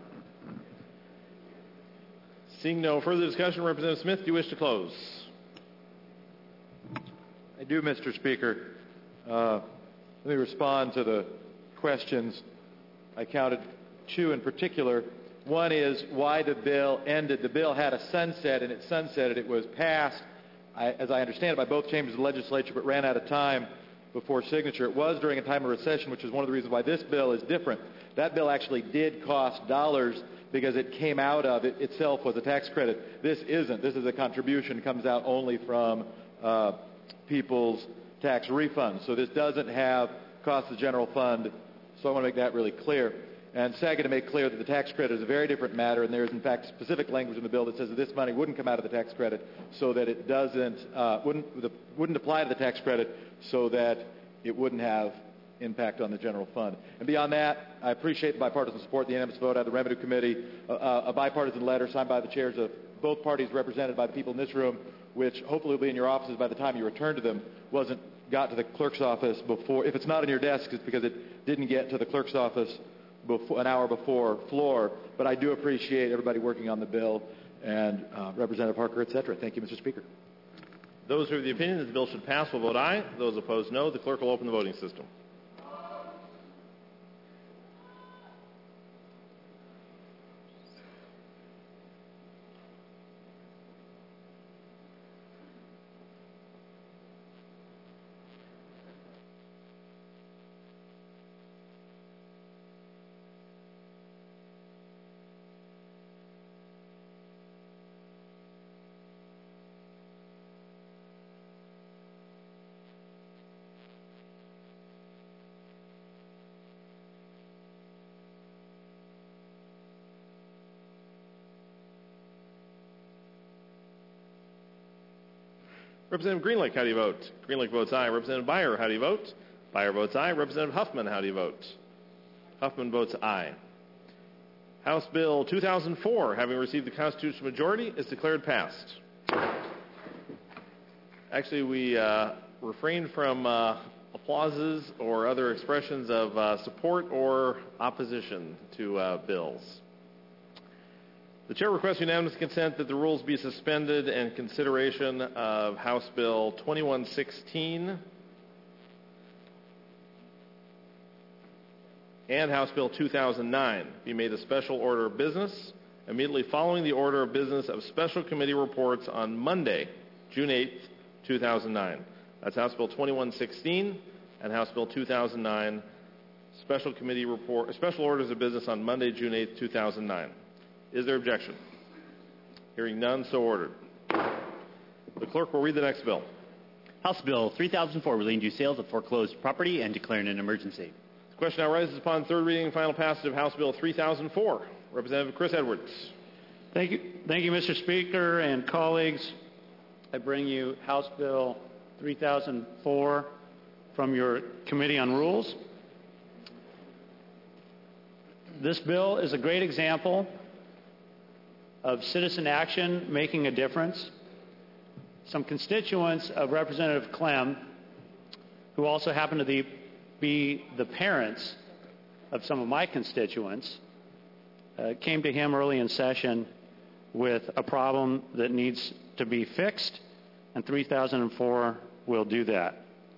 Seeing no further discussion, Representative Smith, do you wish to close? I do, Mr. Speaker. Let me respond to the questions. I counted two in particular. One is why the bill ended. The bill had a sunset, and it sunsetted. It was passed, as I understand it, by both chambers of the legislature, but ran out of time before signature. It was during a time of recession, which is one of the reasons why this bill is different. That bill actually did cost dollars because it came out of it itself was a tax credit. This isn't. This is a contribution. It comes out only from people's tax refunds. So this doesn't have cost the general fund. So I want to make that really clear. And second, to make clear that the tax credit is a very different matter, and there is in fact specific language in the bill that says that this money wouldn't come out of the tax credit, so that it wouldn't apply to the tax credit, so that it wouldn't have impact on the general fund. And beyond that, I appreciate the bipartisan support, the unanimous vote out of the Revenue Committee, a bipartisan letter signed by the chairs of both parties represented by the people in this room, which hopefully will be in your offices by the time you return to them, got to the clerk's office before. If it's not in your desk, it's because it didn't get to the clerk's office an hour before floor. But I do appreciate everybody working on the bill, and Representative Harker, et cetera. Thank you, Mr. Speaker. Those who are of the opinion that the bill should pass will vote aye. Those opposed, no. The clerk will open the voting system. Representative Greenlake, how do you vote? Greenlake votes aye. Representative Byer, how do you vote? Byer votes aye. Representative Huffman, how do you vote? Huffman votes aye. House Bill 2004, having received the constitutional majority, is declared passed. Actually, we refrain from applauses or other expressions of support or opposition to bills. The chair requests unanimous consent that the rules be suspended and consideration of House Bill 2116 and House Bill 2009 be made a special order of business immediately following the order of business of special committee reports on Monday, June 8th, 2009. That's House Bill 2116 and House Bill 2009, special orders of business on Monday, June 8th, 2009. Is there objection? Hearing none, so ordered. The clerk will read the next bill. House Bill 3004, relating to sales of foreclosed property and declaring an emergency. The question now rises upon third reading and final passage of House Bill 3004. Representative Chris Edwards. Thank you, Mr. Speaker and colleagues. I bring you House Bill 3004 from your Committee on Rules. This bill is a great example of citizen action making a difference. Some constituents of Representative Clem, who also happen to be the parents of some of my constituents, came to him early in session with a problem that needs to be fixed, and 3004 will do that.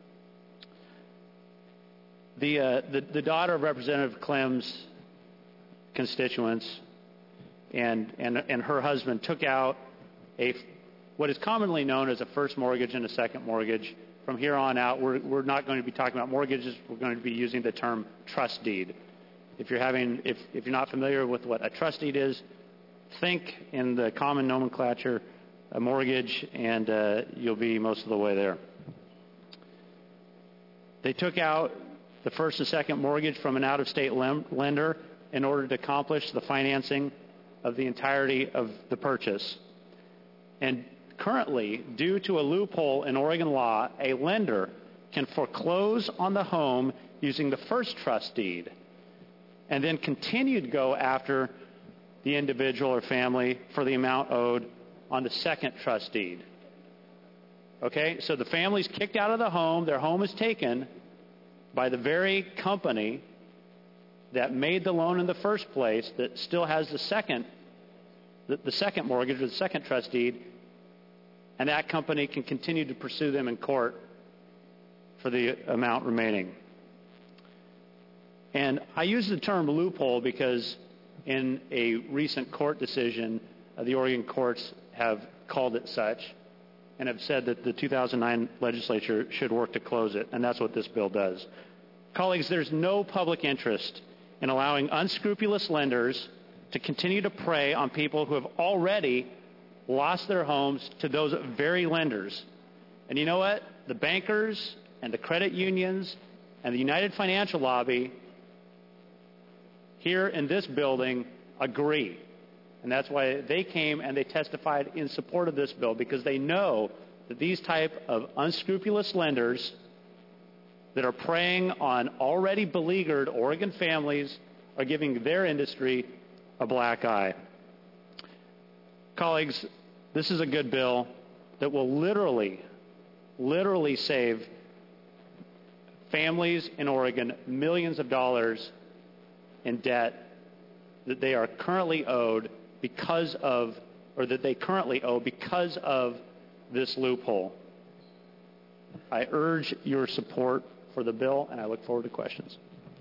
The daughter of Representative Clem's constituents and her husband took out what is commonly known as a first mortgage and a second mortgage. From here on out, we're not going to be talking about mortgages. We're going to be using the term trust deed. If you're not familiar with what a trust deed is, think in the common nomenclature a mortgage, and you'll be most of the way there. They took out the first and second mortgage from an out-of-state lender in order to accomplish the financing of the entirety of the purchase. And currently, due to a loophole in Oregon law, a lender can foreclose on the home using the first trust deed and then continue to go after the individual or family for the amount owed on the second trust deed. Okay, so the family's kicked out of the home, their home is taken by the very company that made the loan in the first place, that still has the second mortgage or the second trust deed, and that company can continue to pursue them in court for the amount remaining. And I use the term loophole because in a recent court decision, the Oregon courts have called it such and have said that the 2009 legislature should work to close it, and that's what this bill does. Colleagues, there's no public interest in allowing unscrupulous lenders to continue to prey on people who have already lost their homes to those very lenders. And you know what? The bankers and the credit unions and the United Financial Lobby here in this building agree. And that's why they came and they testified in support of this bill, because they know that these type of unscrupulous lenders that are preying on already beleaguered Oregon families are giving their industry a black eye. Colleagues, this is a good bill that will literally save families in Oregon millions of dollars in debt that they are currently owed because of, or that they currently owe because of this loophole. I urge your support for the bill, and I look forward to questions.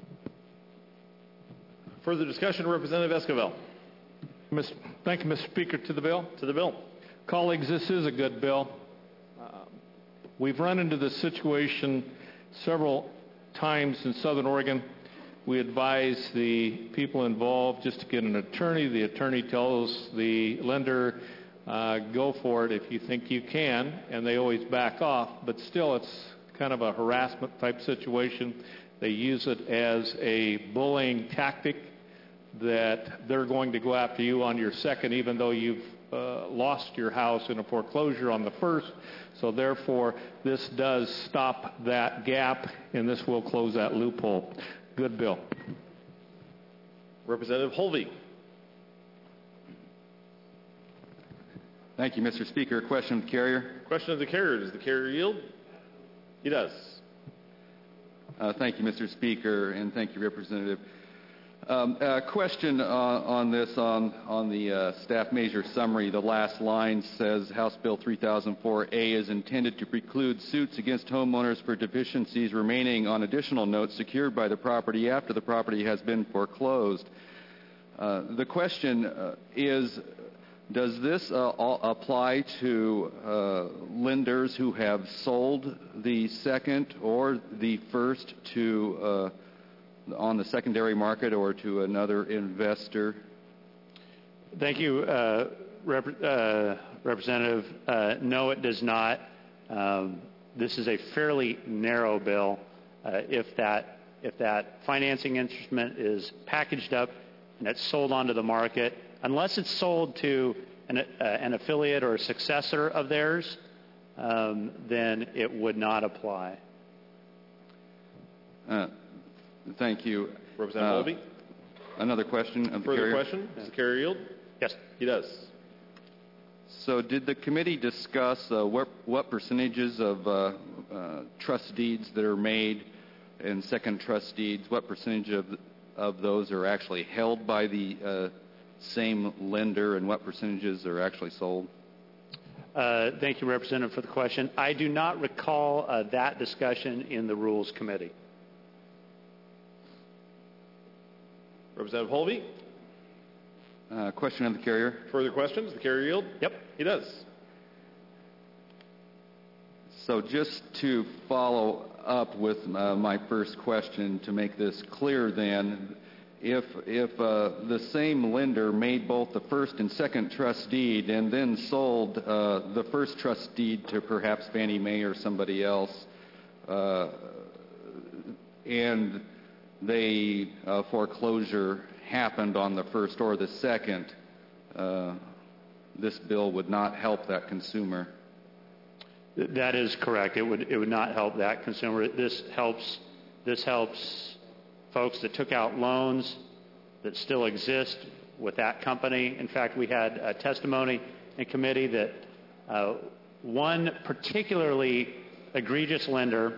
Further discussion, Representative Esquivel. Thank you, Mr. Speaker. To the bill? To the bill. Colleagues, this is a good bill. We've run into this situation several times in Southern Oregon. We advise the people involved just to get an attorney. The attorney tells the lender, go for it if you think you can, and they always back off. But still, it's kind of a harassment type situation. They use it as a bullying tactic that they're going to go after you on your second, even though you've lost your house in a foreclosure on the first. So therefore, this does stop that gap, and this will close that loophole. Good bill. Representative Holvey. Thank you, Mr. Speaker. Question of the carrier. Question of the carrier. Does the carrier yield? He does. Thank you, Mr. Speaker, and thank you, Representative. A question on this, on the staff measure summary. The last line says House Bill 3004A is intended to preclude suits against homeowners for deficiencies remaining on additional notes secured by the property after the property has been foreclosed. The question is, does this apply to lenders who have sold the second or the first to on the secondary market or to another investor? Thank you, Representative. No, it does not. This is a fairly narrow bill. If that financing instrument is packaged up and it's sold onto the market, unless it's sold to an affiliate or a successor of theirs, then it would not apply. Thank you. Representative Holvey. Another question of the Further carrier. question? Does the carrier yield? Yes. He does. So did the committee discuss what percentages of trust deeds that are made and second trust deeds, what percentage of those are actually held by the same lender, and what percentages are actually sold? Thank you, Representative, for the question. I do not recall that discussion in the Rules Committee. Representative Holvey. Question of the carrier. Further questions? The carrier yield? Yep. He does. So just to follow up with my first question, to make this clear then, if the same lender made both the first and second trust deed and then sold the first trust deed to perhaps Fannie Mae or somebody else, and the foreclosure happened on the first or the second, this bill would not help that consumer. That is correct. It would not help that consumer. This helps folks that took out loans that still exist with that company. In fact, we had a testimony in committee that one particularly egregious lender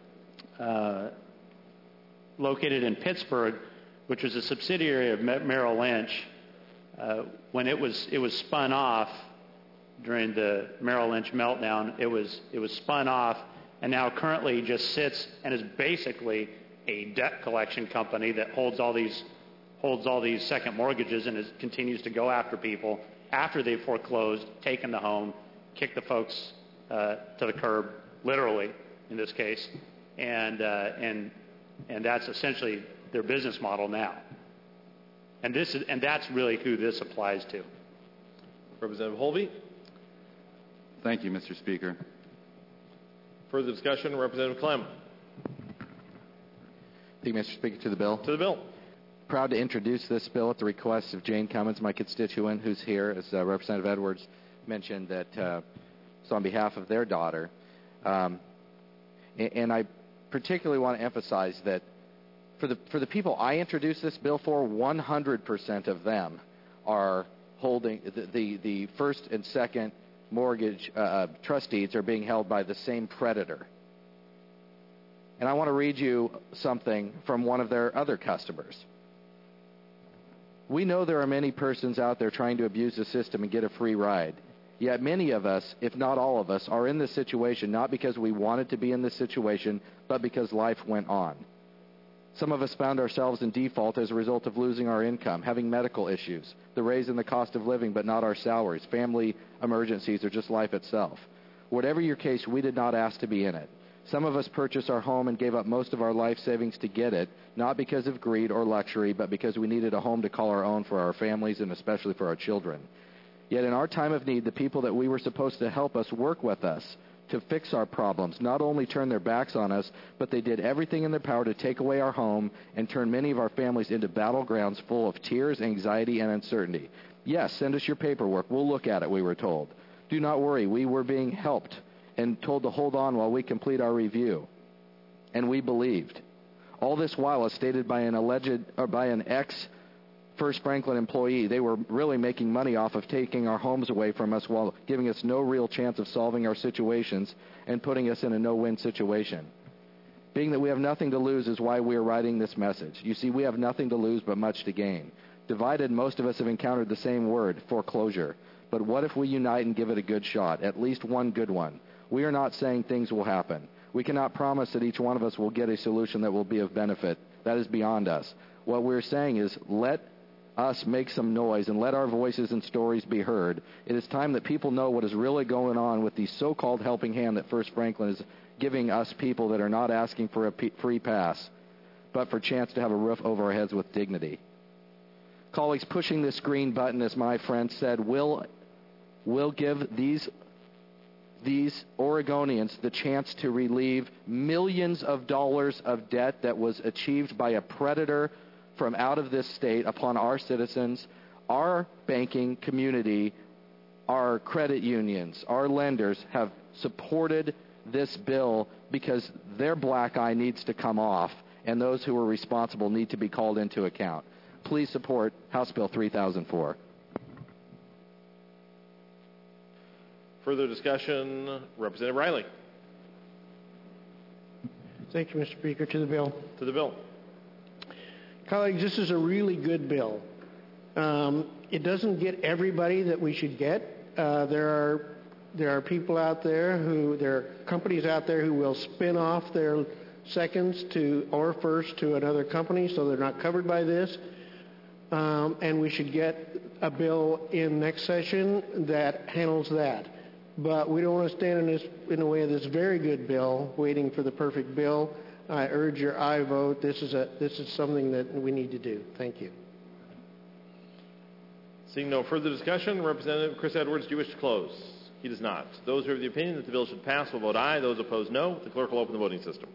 located in Pittsburgh, which was a subsidiary of Merrill Lynch, when it was spun off during the Merrill Lynch meltdown, it was spun off, and now currently just sits and is basically a debt collection company that holds all these second mortgages and continues to go after people after they've foreclosed, taken the home, kicked the folks to the curb, literally in this case, and that's essentially their business model now. And that's really who this applies to. Representative Holvey. Thank you, Mr. Speaker. Further discussion, Representative Clem. Thank you, Mr. Speaker. To the bill. To the bill. Proud to introduce this bill at the request of Jane Cummins, my constituent, who's here, as Representative Edwards mentioned, that it's on behalf of their daughter. And I particularly want to emphasize that for the people I introduced this bill for, 100% of them are holding the first and second mortgage trust deeds are being held by the same creditor. And I want to read you something from one of their other customers. We know there are many persons out there trying to abuse the system and get a free ride. Yet many of us, if not all of us, are in this situation not because we wanted to be in this situation, but because life went on. Some of us found ourselves in default as a result of losing our income, having medical issues, the raise in the cost of living but not our salaries, family emergencies, or just life itself. Whatever your case, we did not ask to be in it. Some of us purchased our home and gave up most of our life savings to get it, not because of greed or luxury, but because we needed a home to call our own for our families and especially for our children. Yet in our time of need, the people that we were supposed to help us work with us to fix our problems not only turned their backs on us, but they did everything in their power to take away our home and turn many of our families into battlegrounds full of tears, anxiety, and uncertainty. Yes, send us your paperwork. We'll look at it, we were told. Do not worry, we were being helped and told to hold on while we complete our review. And we believed. All this while, as stated by an ex-First Franklin employee, they were really making money off of taking our homes away from us while giving us no real chance of solving our situations and putting us in a no-win situation. Being that we have nothing to lose is why we are writing this message. You see, we have nothing to lose but much to gain. Divided, most of us have encountered the same word, foreclosure. But what if we unite and give it a good shot, at least one good one? We are not saying things will happen. We cannot promise that each one of us will get a solution that will be of benefit. That is beyond us. What we're saying is let us make some noise and let our voices and stories be heard. It is time that people know what is really going on with the so-called helping hand that First Franklin is giving us people that are not asking for a free pass, but for a chance to have a roof over our heads with dignity. Colleagues, pushing this green button, as my friend said, will give these Oregonians the chance to relieve millions of dollars of debt that was achieved by a predator from out of this state upon our citizens, our banking community, our credit unions, our lenders have supported this bill because their black eye needs to come off and those who are responsible need to be called into account. Please support House Bill 3004. Further discussion, Representative Riley. Thank you, Mr. Speaker. To the bill. To the bill. Colleagues, this is a really good bill. It doesn't get everybody that we should get. There are people out there there are companies out there who will spin off their seconds or first to another company, so they're not covered by this. And we should get a bill in next session that handles that. But we don't want to stand in the way of this very good bill, waiting for the perfect bill. I urge your aye vote. This is something that we need to do. Thank you. Seeing no further discussion, Representative Chris Edwards, do you wish to close? He does not. Those who are of the opinion that the bill should pass will vote aye. Those opposed, no. The clerk will open the voting system.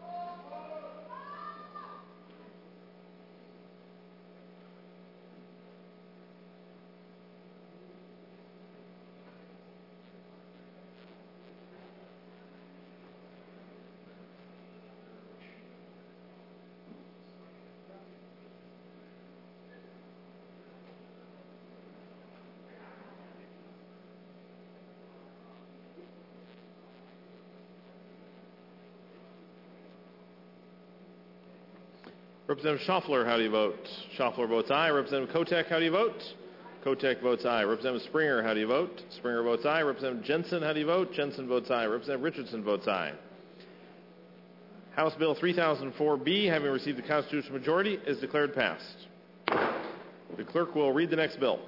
Representative Schaffler, how do you vote? Schaffler votes aye. Representative Kotek, how do you vote? Kotek votes aye. Representative Springer, how do you vote? Springer votes aye. Representative Jensen, how do you vote? Jensen votes aye. Representative Richardson votes aye. House Bill 3004B, having received the constitutional majority, is declared passed. The clerk will read the next bill.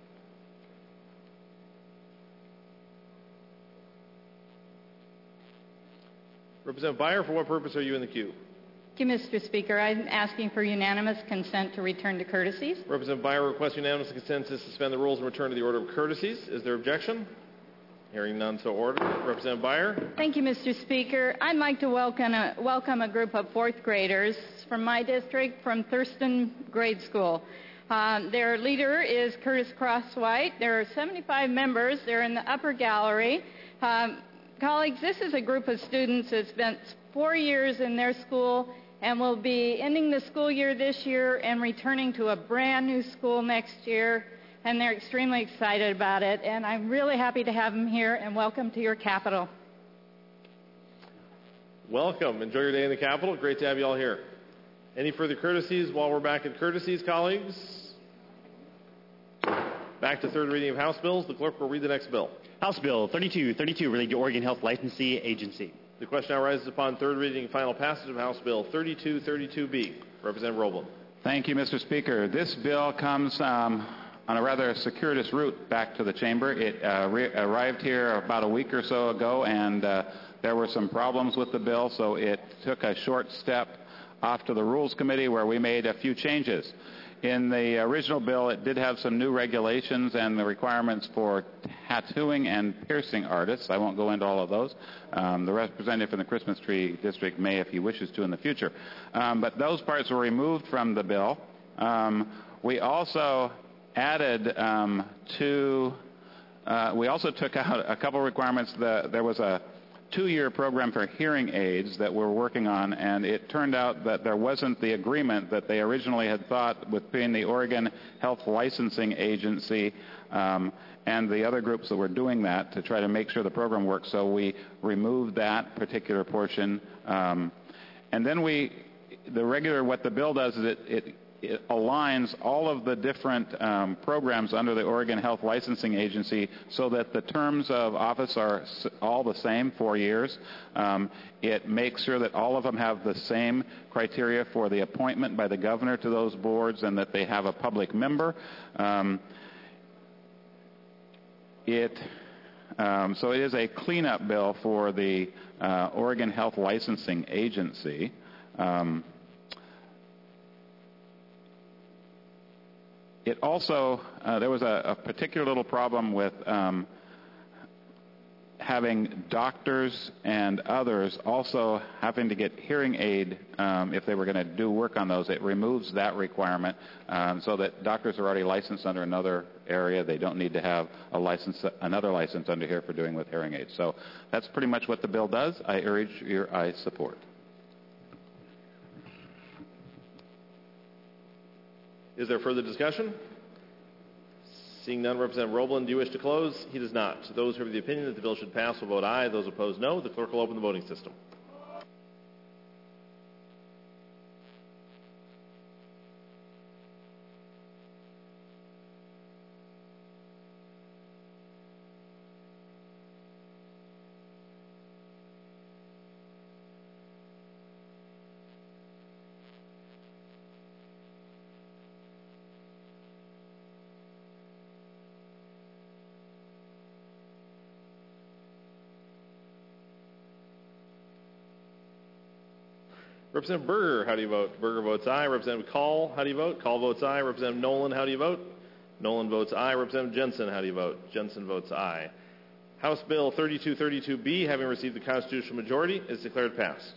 Representative Beyer, for what purpose are you in the queue? Thank you, Mr. Speaker. I'm asking for unanimous consent to return to courtesies. Representative Beyer requests unanimous consent to suspend the rules and return to the order of courtesies. Is there objection? Hearing none, so ordered. Representative Beyer. Thank you, Mr. Speaker. I'd like to welcome a group of fourth graders from my district, from Thurston Grade School. Their leader is Curtis Crosswhite. There are 75 members. They're in the upper gallery. Colleagues, this is a group of students that spent 4 years in their school and will be ending the school year this year and returning to a brand new school next year. And they're extremely excited about it. And I'm really happy to have them here, and welcome to your capital. Welcome. Enjoy your day in the Capitol. Great to have you all here. Any further courtesies while we're back at courtesies, colleagues? Back to third reading of House bills. The clerk will read the next bill. House Bill 3232 relating to Oregon Health Licensing Agency. The question now rises upon third reading and final passage of House Bill 3232B. Representative Roblin. Thank you, Mr. Speaker. This bill comes on a rather circuitous route back to the chamber. It arrived here about a week or so ago, and there were some problems with the bill, so it took a short step off to the Rules Committee where we made a few changes. In the original bill, it did have some new regulations and the requirements for tattooing and piercing artists. I won't go into all of those. The representative from the Christmas Tree District may if he wishes to in the future. But those parts were removed from the bill. We also added we also took out a couple requirements. There was a 2-year program for hearing aids that we're working on, and it turned out that there wasn't the agreement that they originally had thought between the Oregon Health Licensing Agency and the other groups that were doing that to try to make sure the program worked. So we removed that particular portion. And then what the bill does is it aligns all of the different programs under the Oregon Health Licensing Agency so that the terms of office are all the same, 4 years. It makes sure that all of them have the same criteria for the appointment by the governor to those boards and that they have a public member. So it is a cleanup bill for the Oregon Health Licensing Agency. It also, there was a particular little problem with having doctors and others also having to get hearing aid if they were going to do work on those. It removes that requirement so that doctors are already licensed under another area. They don't need to have another license under here for doing with hearing aids. So that's pretty much what the bill does. I urge your support. Is there further discussion? Seeing none, Representative Roblin, do you wish to close? He does not. Those who are of the opinion that the bill should pass will vote aye. Those opposed, no. The clerk will open the voting system. Representative Berger, how do you vote? Berger votes aye. Representative Call, how do you vote? Call votes aye. Representative Nolan, how do you vote? Nolan votes aye. Representative Jensen, how do you vote? Jensen votes aye. House Bill 3232B, having received the constitutional majority, is declared passed.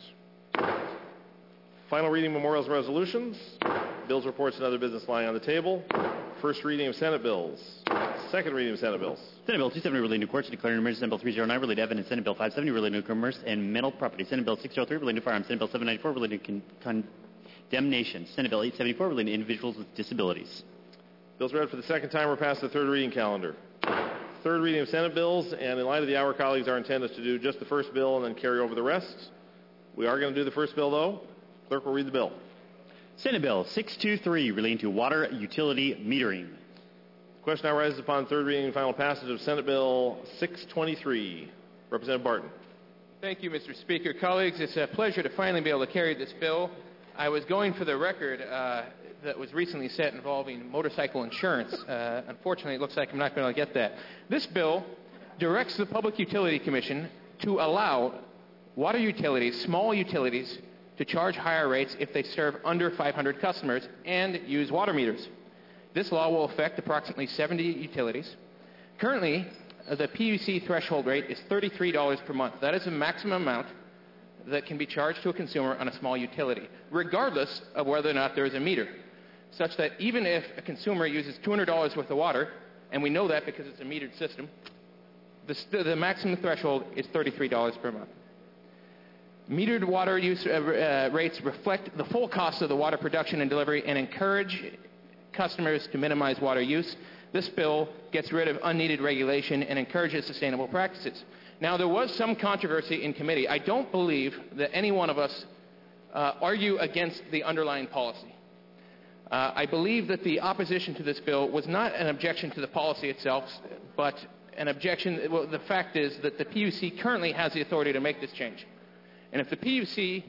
Final reading memorials and resolutions. Bills, reports, and other business lying on the table. First reading of Senate bills. Second reading of Senate bills. Senate Bill 270 relating to courts and declaring an emergency. Senate Bill 309 relating to evidence. Senate Bill 570 relating to commerce and mental property. Senate Bill 603 relating to firearms. Senate Bill 794 relating to condemnation. Senate Bill 874 relating to individuals with disabilities. Bills read for the second time are passed the third reading calendar. Third reading of Senate bills, and in light of the hour, colleagues, our intent is to do just the first bill and then carry over the rest. We are going to do the first bill, though. Clerk will read the bill. Senate Bill 623 relating to water utility metering. The question now rises upon third reading and final passage of Senate Bill 623. Representative Barton. Thank you, Mr. Speaker. Colleagues, it's a pleasure to finally be able to carry this bill. I was going for the record that was recently set involving motorcycle insurance. Unfortunately, it looks like I'm not going to get that. This bill directs the Public Utility Commission to allow water utilities, small utilities, to charge higher rates if they serve under 500 customers and use water meters. This law will affect approximately 70 utilities. Currently, the PUC threshold rate is $33 per month. That is the maximum amount that can be charged to a consumer on a small utility, regardless of whether or not there is a meter, such that even if a consumer uses $200 worth of water, and we know that because it's a metered system, the maximum threshold is $33 per month. Metered water use rates reflect the full cost of the water production and delivery and encourage customers to minimize water use. This bill gets rid of unneeded regulation and encourages sustainable practices. Now, there was some controversy in committee. I don't believe that any one of us argue against the underlying policy. I believe that the opposition to this bill was not an objection to the policy itself, but an objection. Well, the fact is that the PUC currently has the authority to make this change. And if the PUC,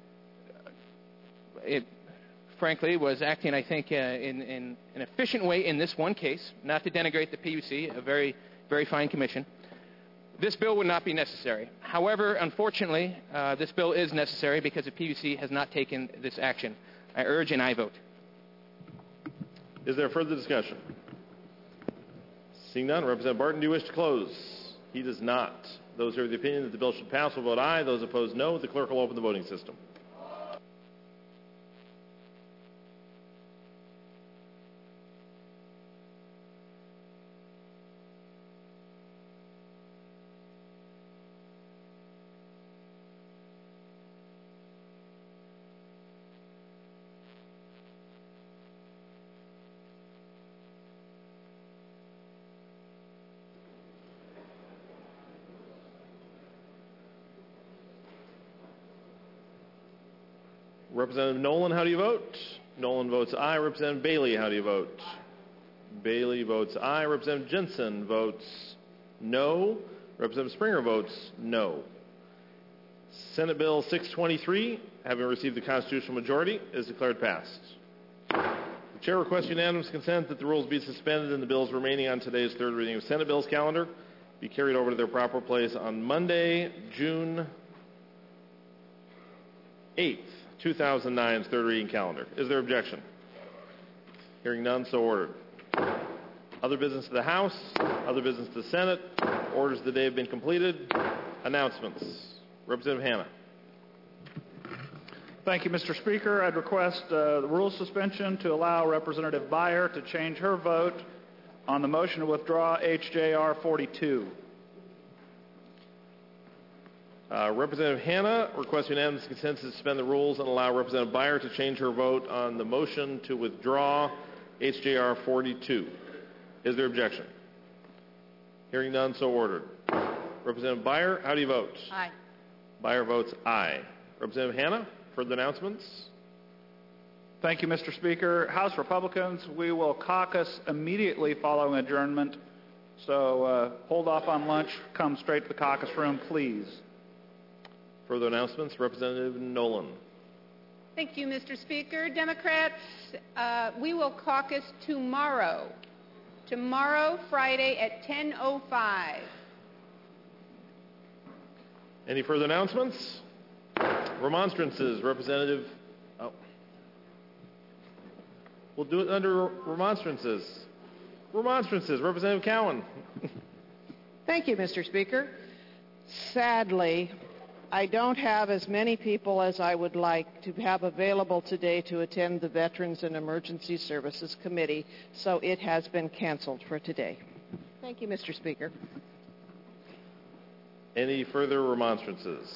frankly, was acting, I think, in an efficient way in this one case, not to denigrate the PUC, a very, very fine commission, this bill would not be necessary. However, unfortunately, this bill is necessary because the PUC has not taken this action. I urge an aye vote. Is there further discussion? Seeing none, Representative Barton, do you wish to close? He does not. Those who are of the opinion that the bill should pass will vote aye. Those opposed, no. The clerk will open the voting system. Representative Nolan, how do you vote? Nolan votes aye. Representative Bailey, how do you vote? Bailey votes aye. Representative Jensen votes no. Representative Springer votes no. Senate Bill 623, having received the constitutional majority, is declared passed. The chair requests unanimous consent that the rules be suspended and the bills remaining on today's third reading of Senate bills calendar be carried over to their proper place on Monday, June 8th. 2009's third reading calendar. Is there objection? Hearing none, so ordered. Other business of the House, other business of the Senate, orders of the day have been completed. Announcements. Representative Hanna. Thank you, Mr. Speaker. I'd request the rule suspension to allow Representative Beyer to change her vote on the motion to withdraw HJR 42. Representative Hanna requests unanimous consent to suspend the rules and allow Representative Beyer to change her vote on the motion to withdraw HJR 42. Is there objection? Hearing none, so ordered. Representative Beyer, how do you vote? Aye. Beyer votes aye. Representative Hanna, further announcements? Thank you, Mr. Speaker. House Republicans, we will caucus immediately following adjournment, so hold off on lunch, come straight to the caucus room, please. Further announcements? Representative Nolan. Thank you, Mr. Speaker. Democrats, we will caucus tomorrow. Tomorrow, Friday at 10:05. Any further announcements? Remonstrances. Representative... Oh. We'll do it under remonstrances. Remonstrances. Representative Cowan. Thank you, Mr. Speaker. Sadly, I don't have as many people as I would like to have available today to attend the Veterans and Emergency Services Committee, so it has been canceled for today. Thank you, Mr. Speaker. Any further remonstrances?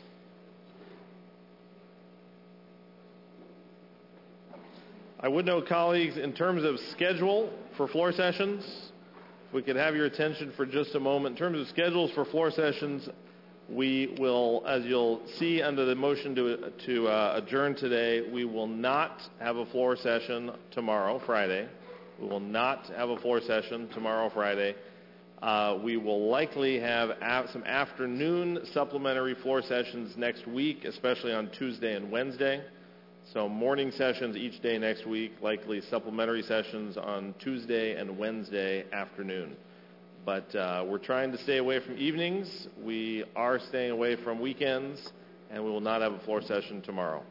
I would note, colleagues, in terms of schedule for floor sessions, if we could have your attention for just a moment. In terms of schedules for floor sessions, we will, as you'll see under the motion to adjourn today, we will not have a floor session tomorrow, Friday. We will not have a floor session tomorrow, Friday. We will likely have some afternoon supplementary floor sessions next week, especially on Tuesday and Wednesday. So morning sessions each day next week, likely supplementary sessions on Tuesday and Wednesday afternoon. But we're trying to stay away from evenings. We are staying away from weekends, and we will not have a floor session tomorrow.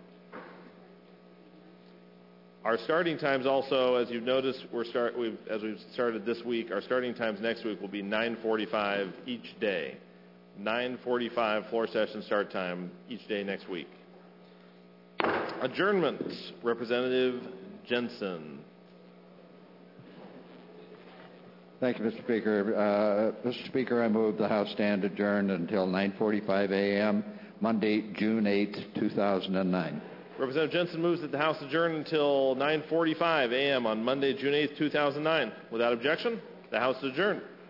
Our starting times also, as you've noticed, as we've started this week, our starting times next week will be 9:45 each day. 9:45 floor session start time each day next week. Adjournment. Representative Jensen. Thank you, Mr. Speaker. Mr. Speaker, I move the House stand adjourned until 9:45 a.m. Monday, June 8, 2009. Representative Jensen moves that the House adjourn until 9:45 a.m. on Monday, June 8, 2009. Without objection, the House is adjourned.